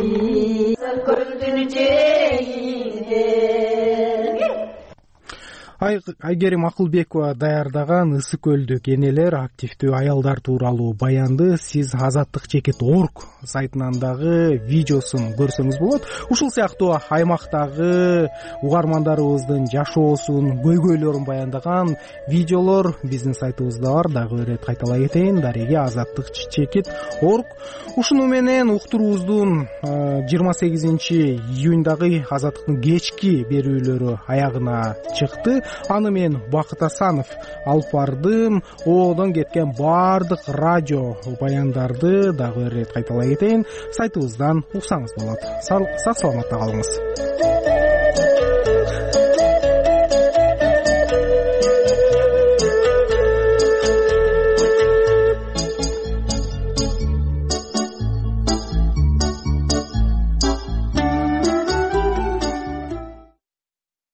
гүлдүн жеги. Айгерим Акылбекова даярдаган ысык көлдүк энелер активдүү аялдар тууралуу баянды сиз азаттык чекит орг сайтынан дагы видеосун көрсөңүз болот. Ушул сыяктуу аймактагы угармандарыбыздын жашоосун, көйгөйлөрүн баяндаган видеолор биздин сайтыбызда бар. Дагы бир ирет кайталай кетейин: дареге азаттык чекит орг. Ушуну менен уктуруубуздун жыйырма сегизинчи июньдагы азаттыктын кечки берүүлөрү аягына чыкты. Аны мен Бакыт Асанов алып бардым. Оодон кеткен баардык радио баяндарды дагы бир ирет кайталай кетейин: сайтыбыздан уксаңыз болот. Сак саламатта калыңыз.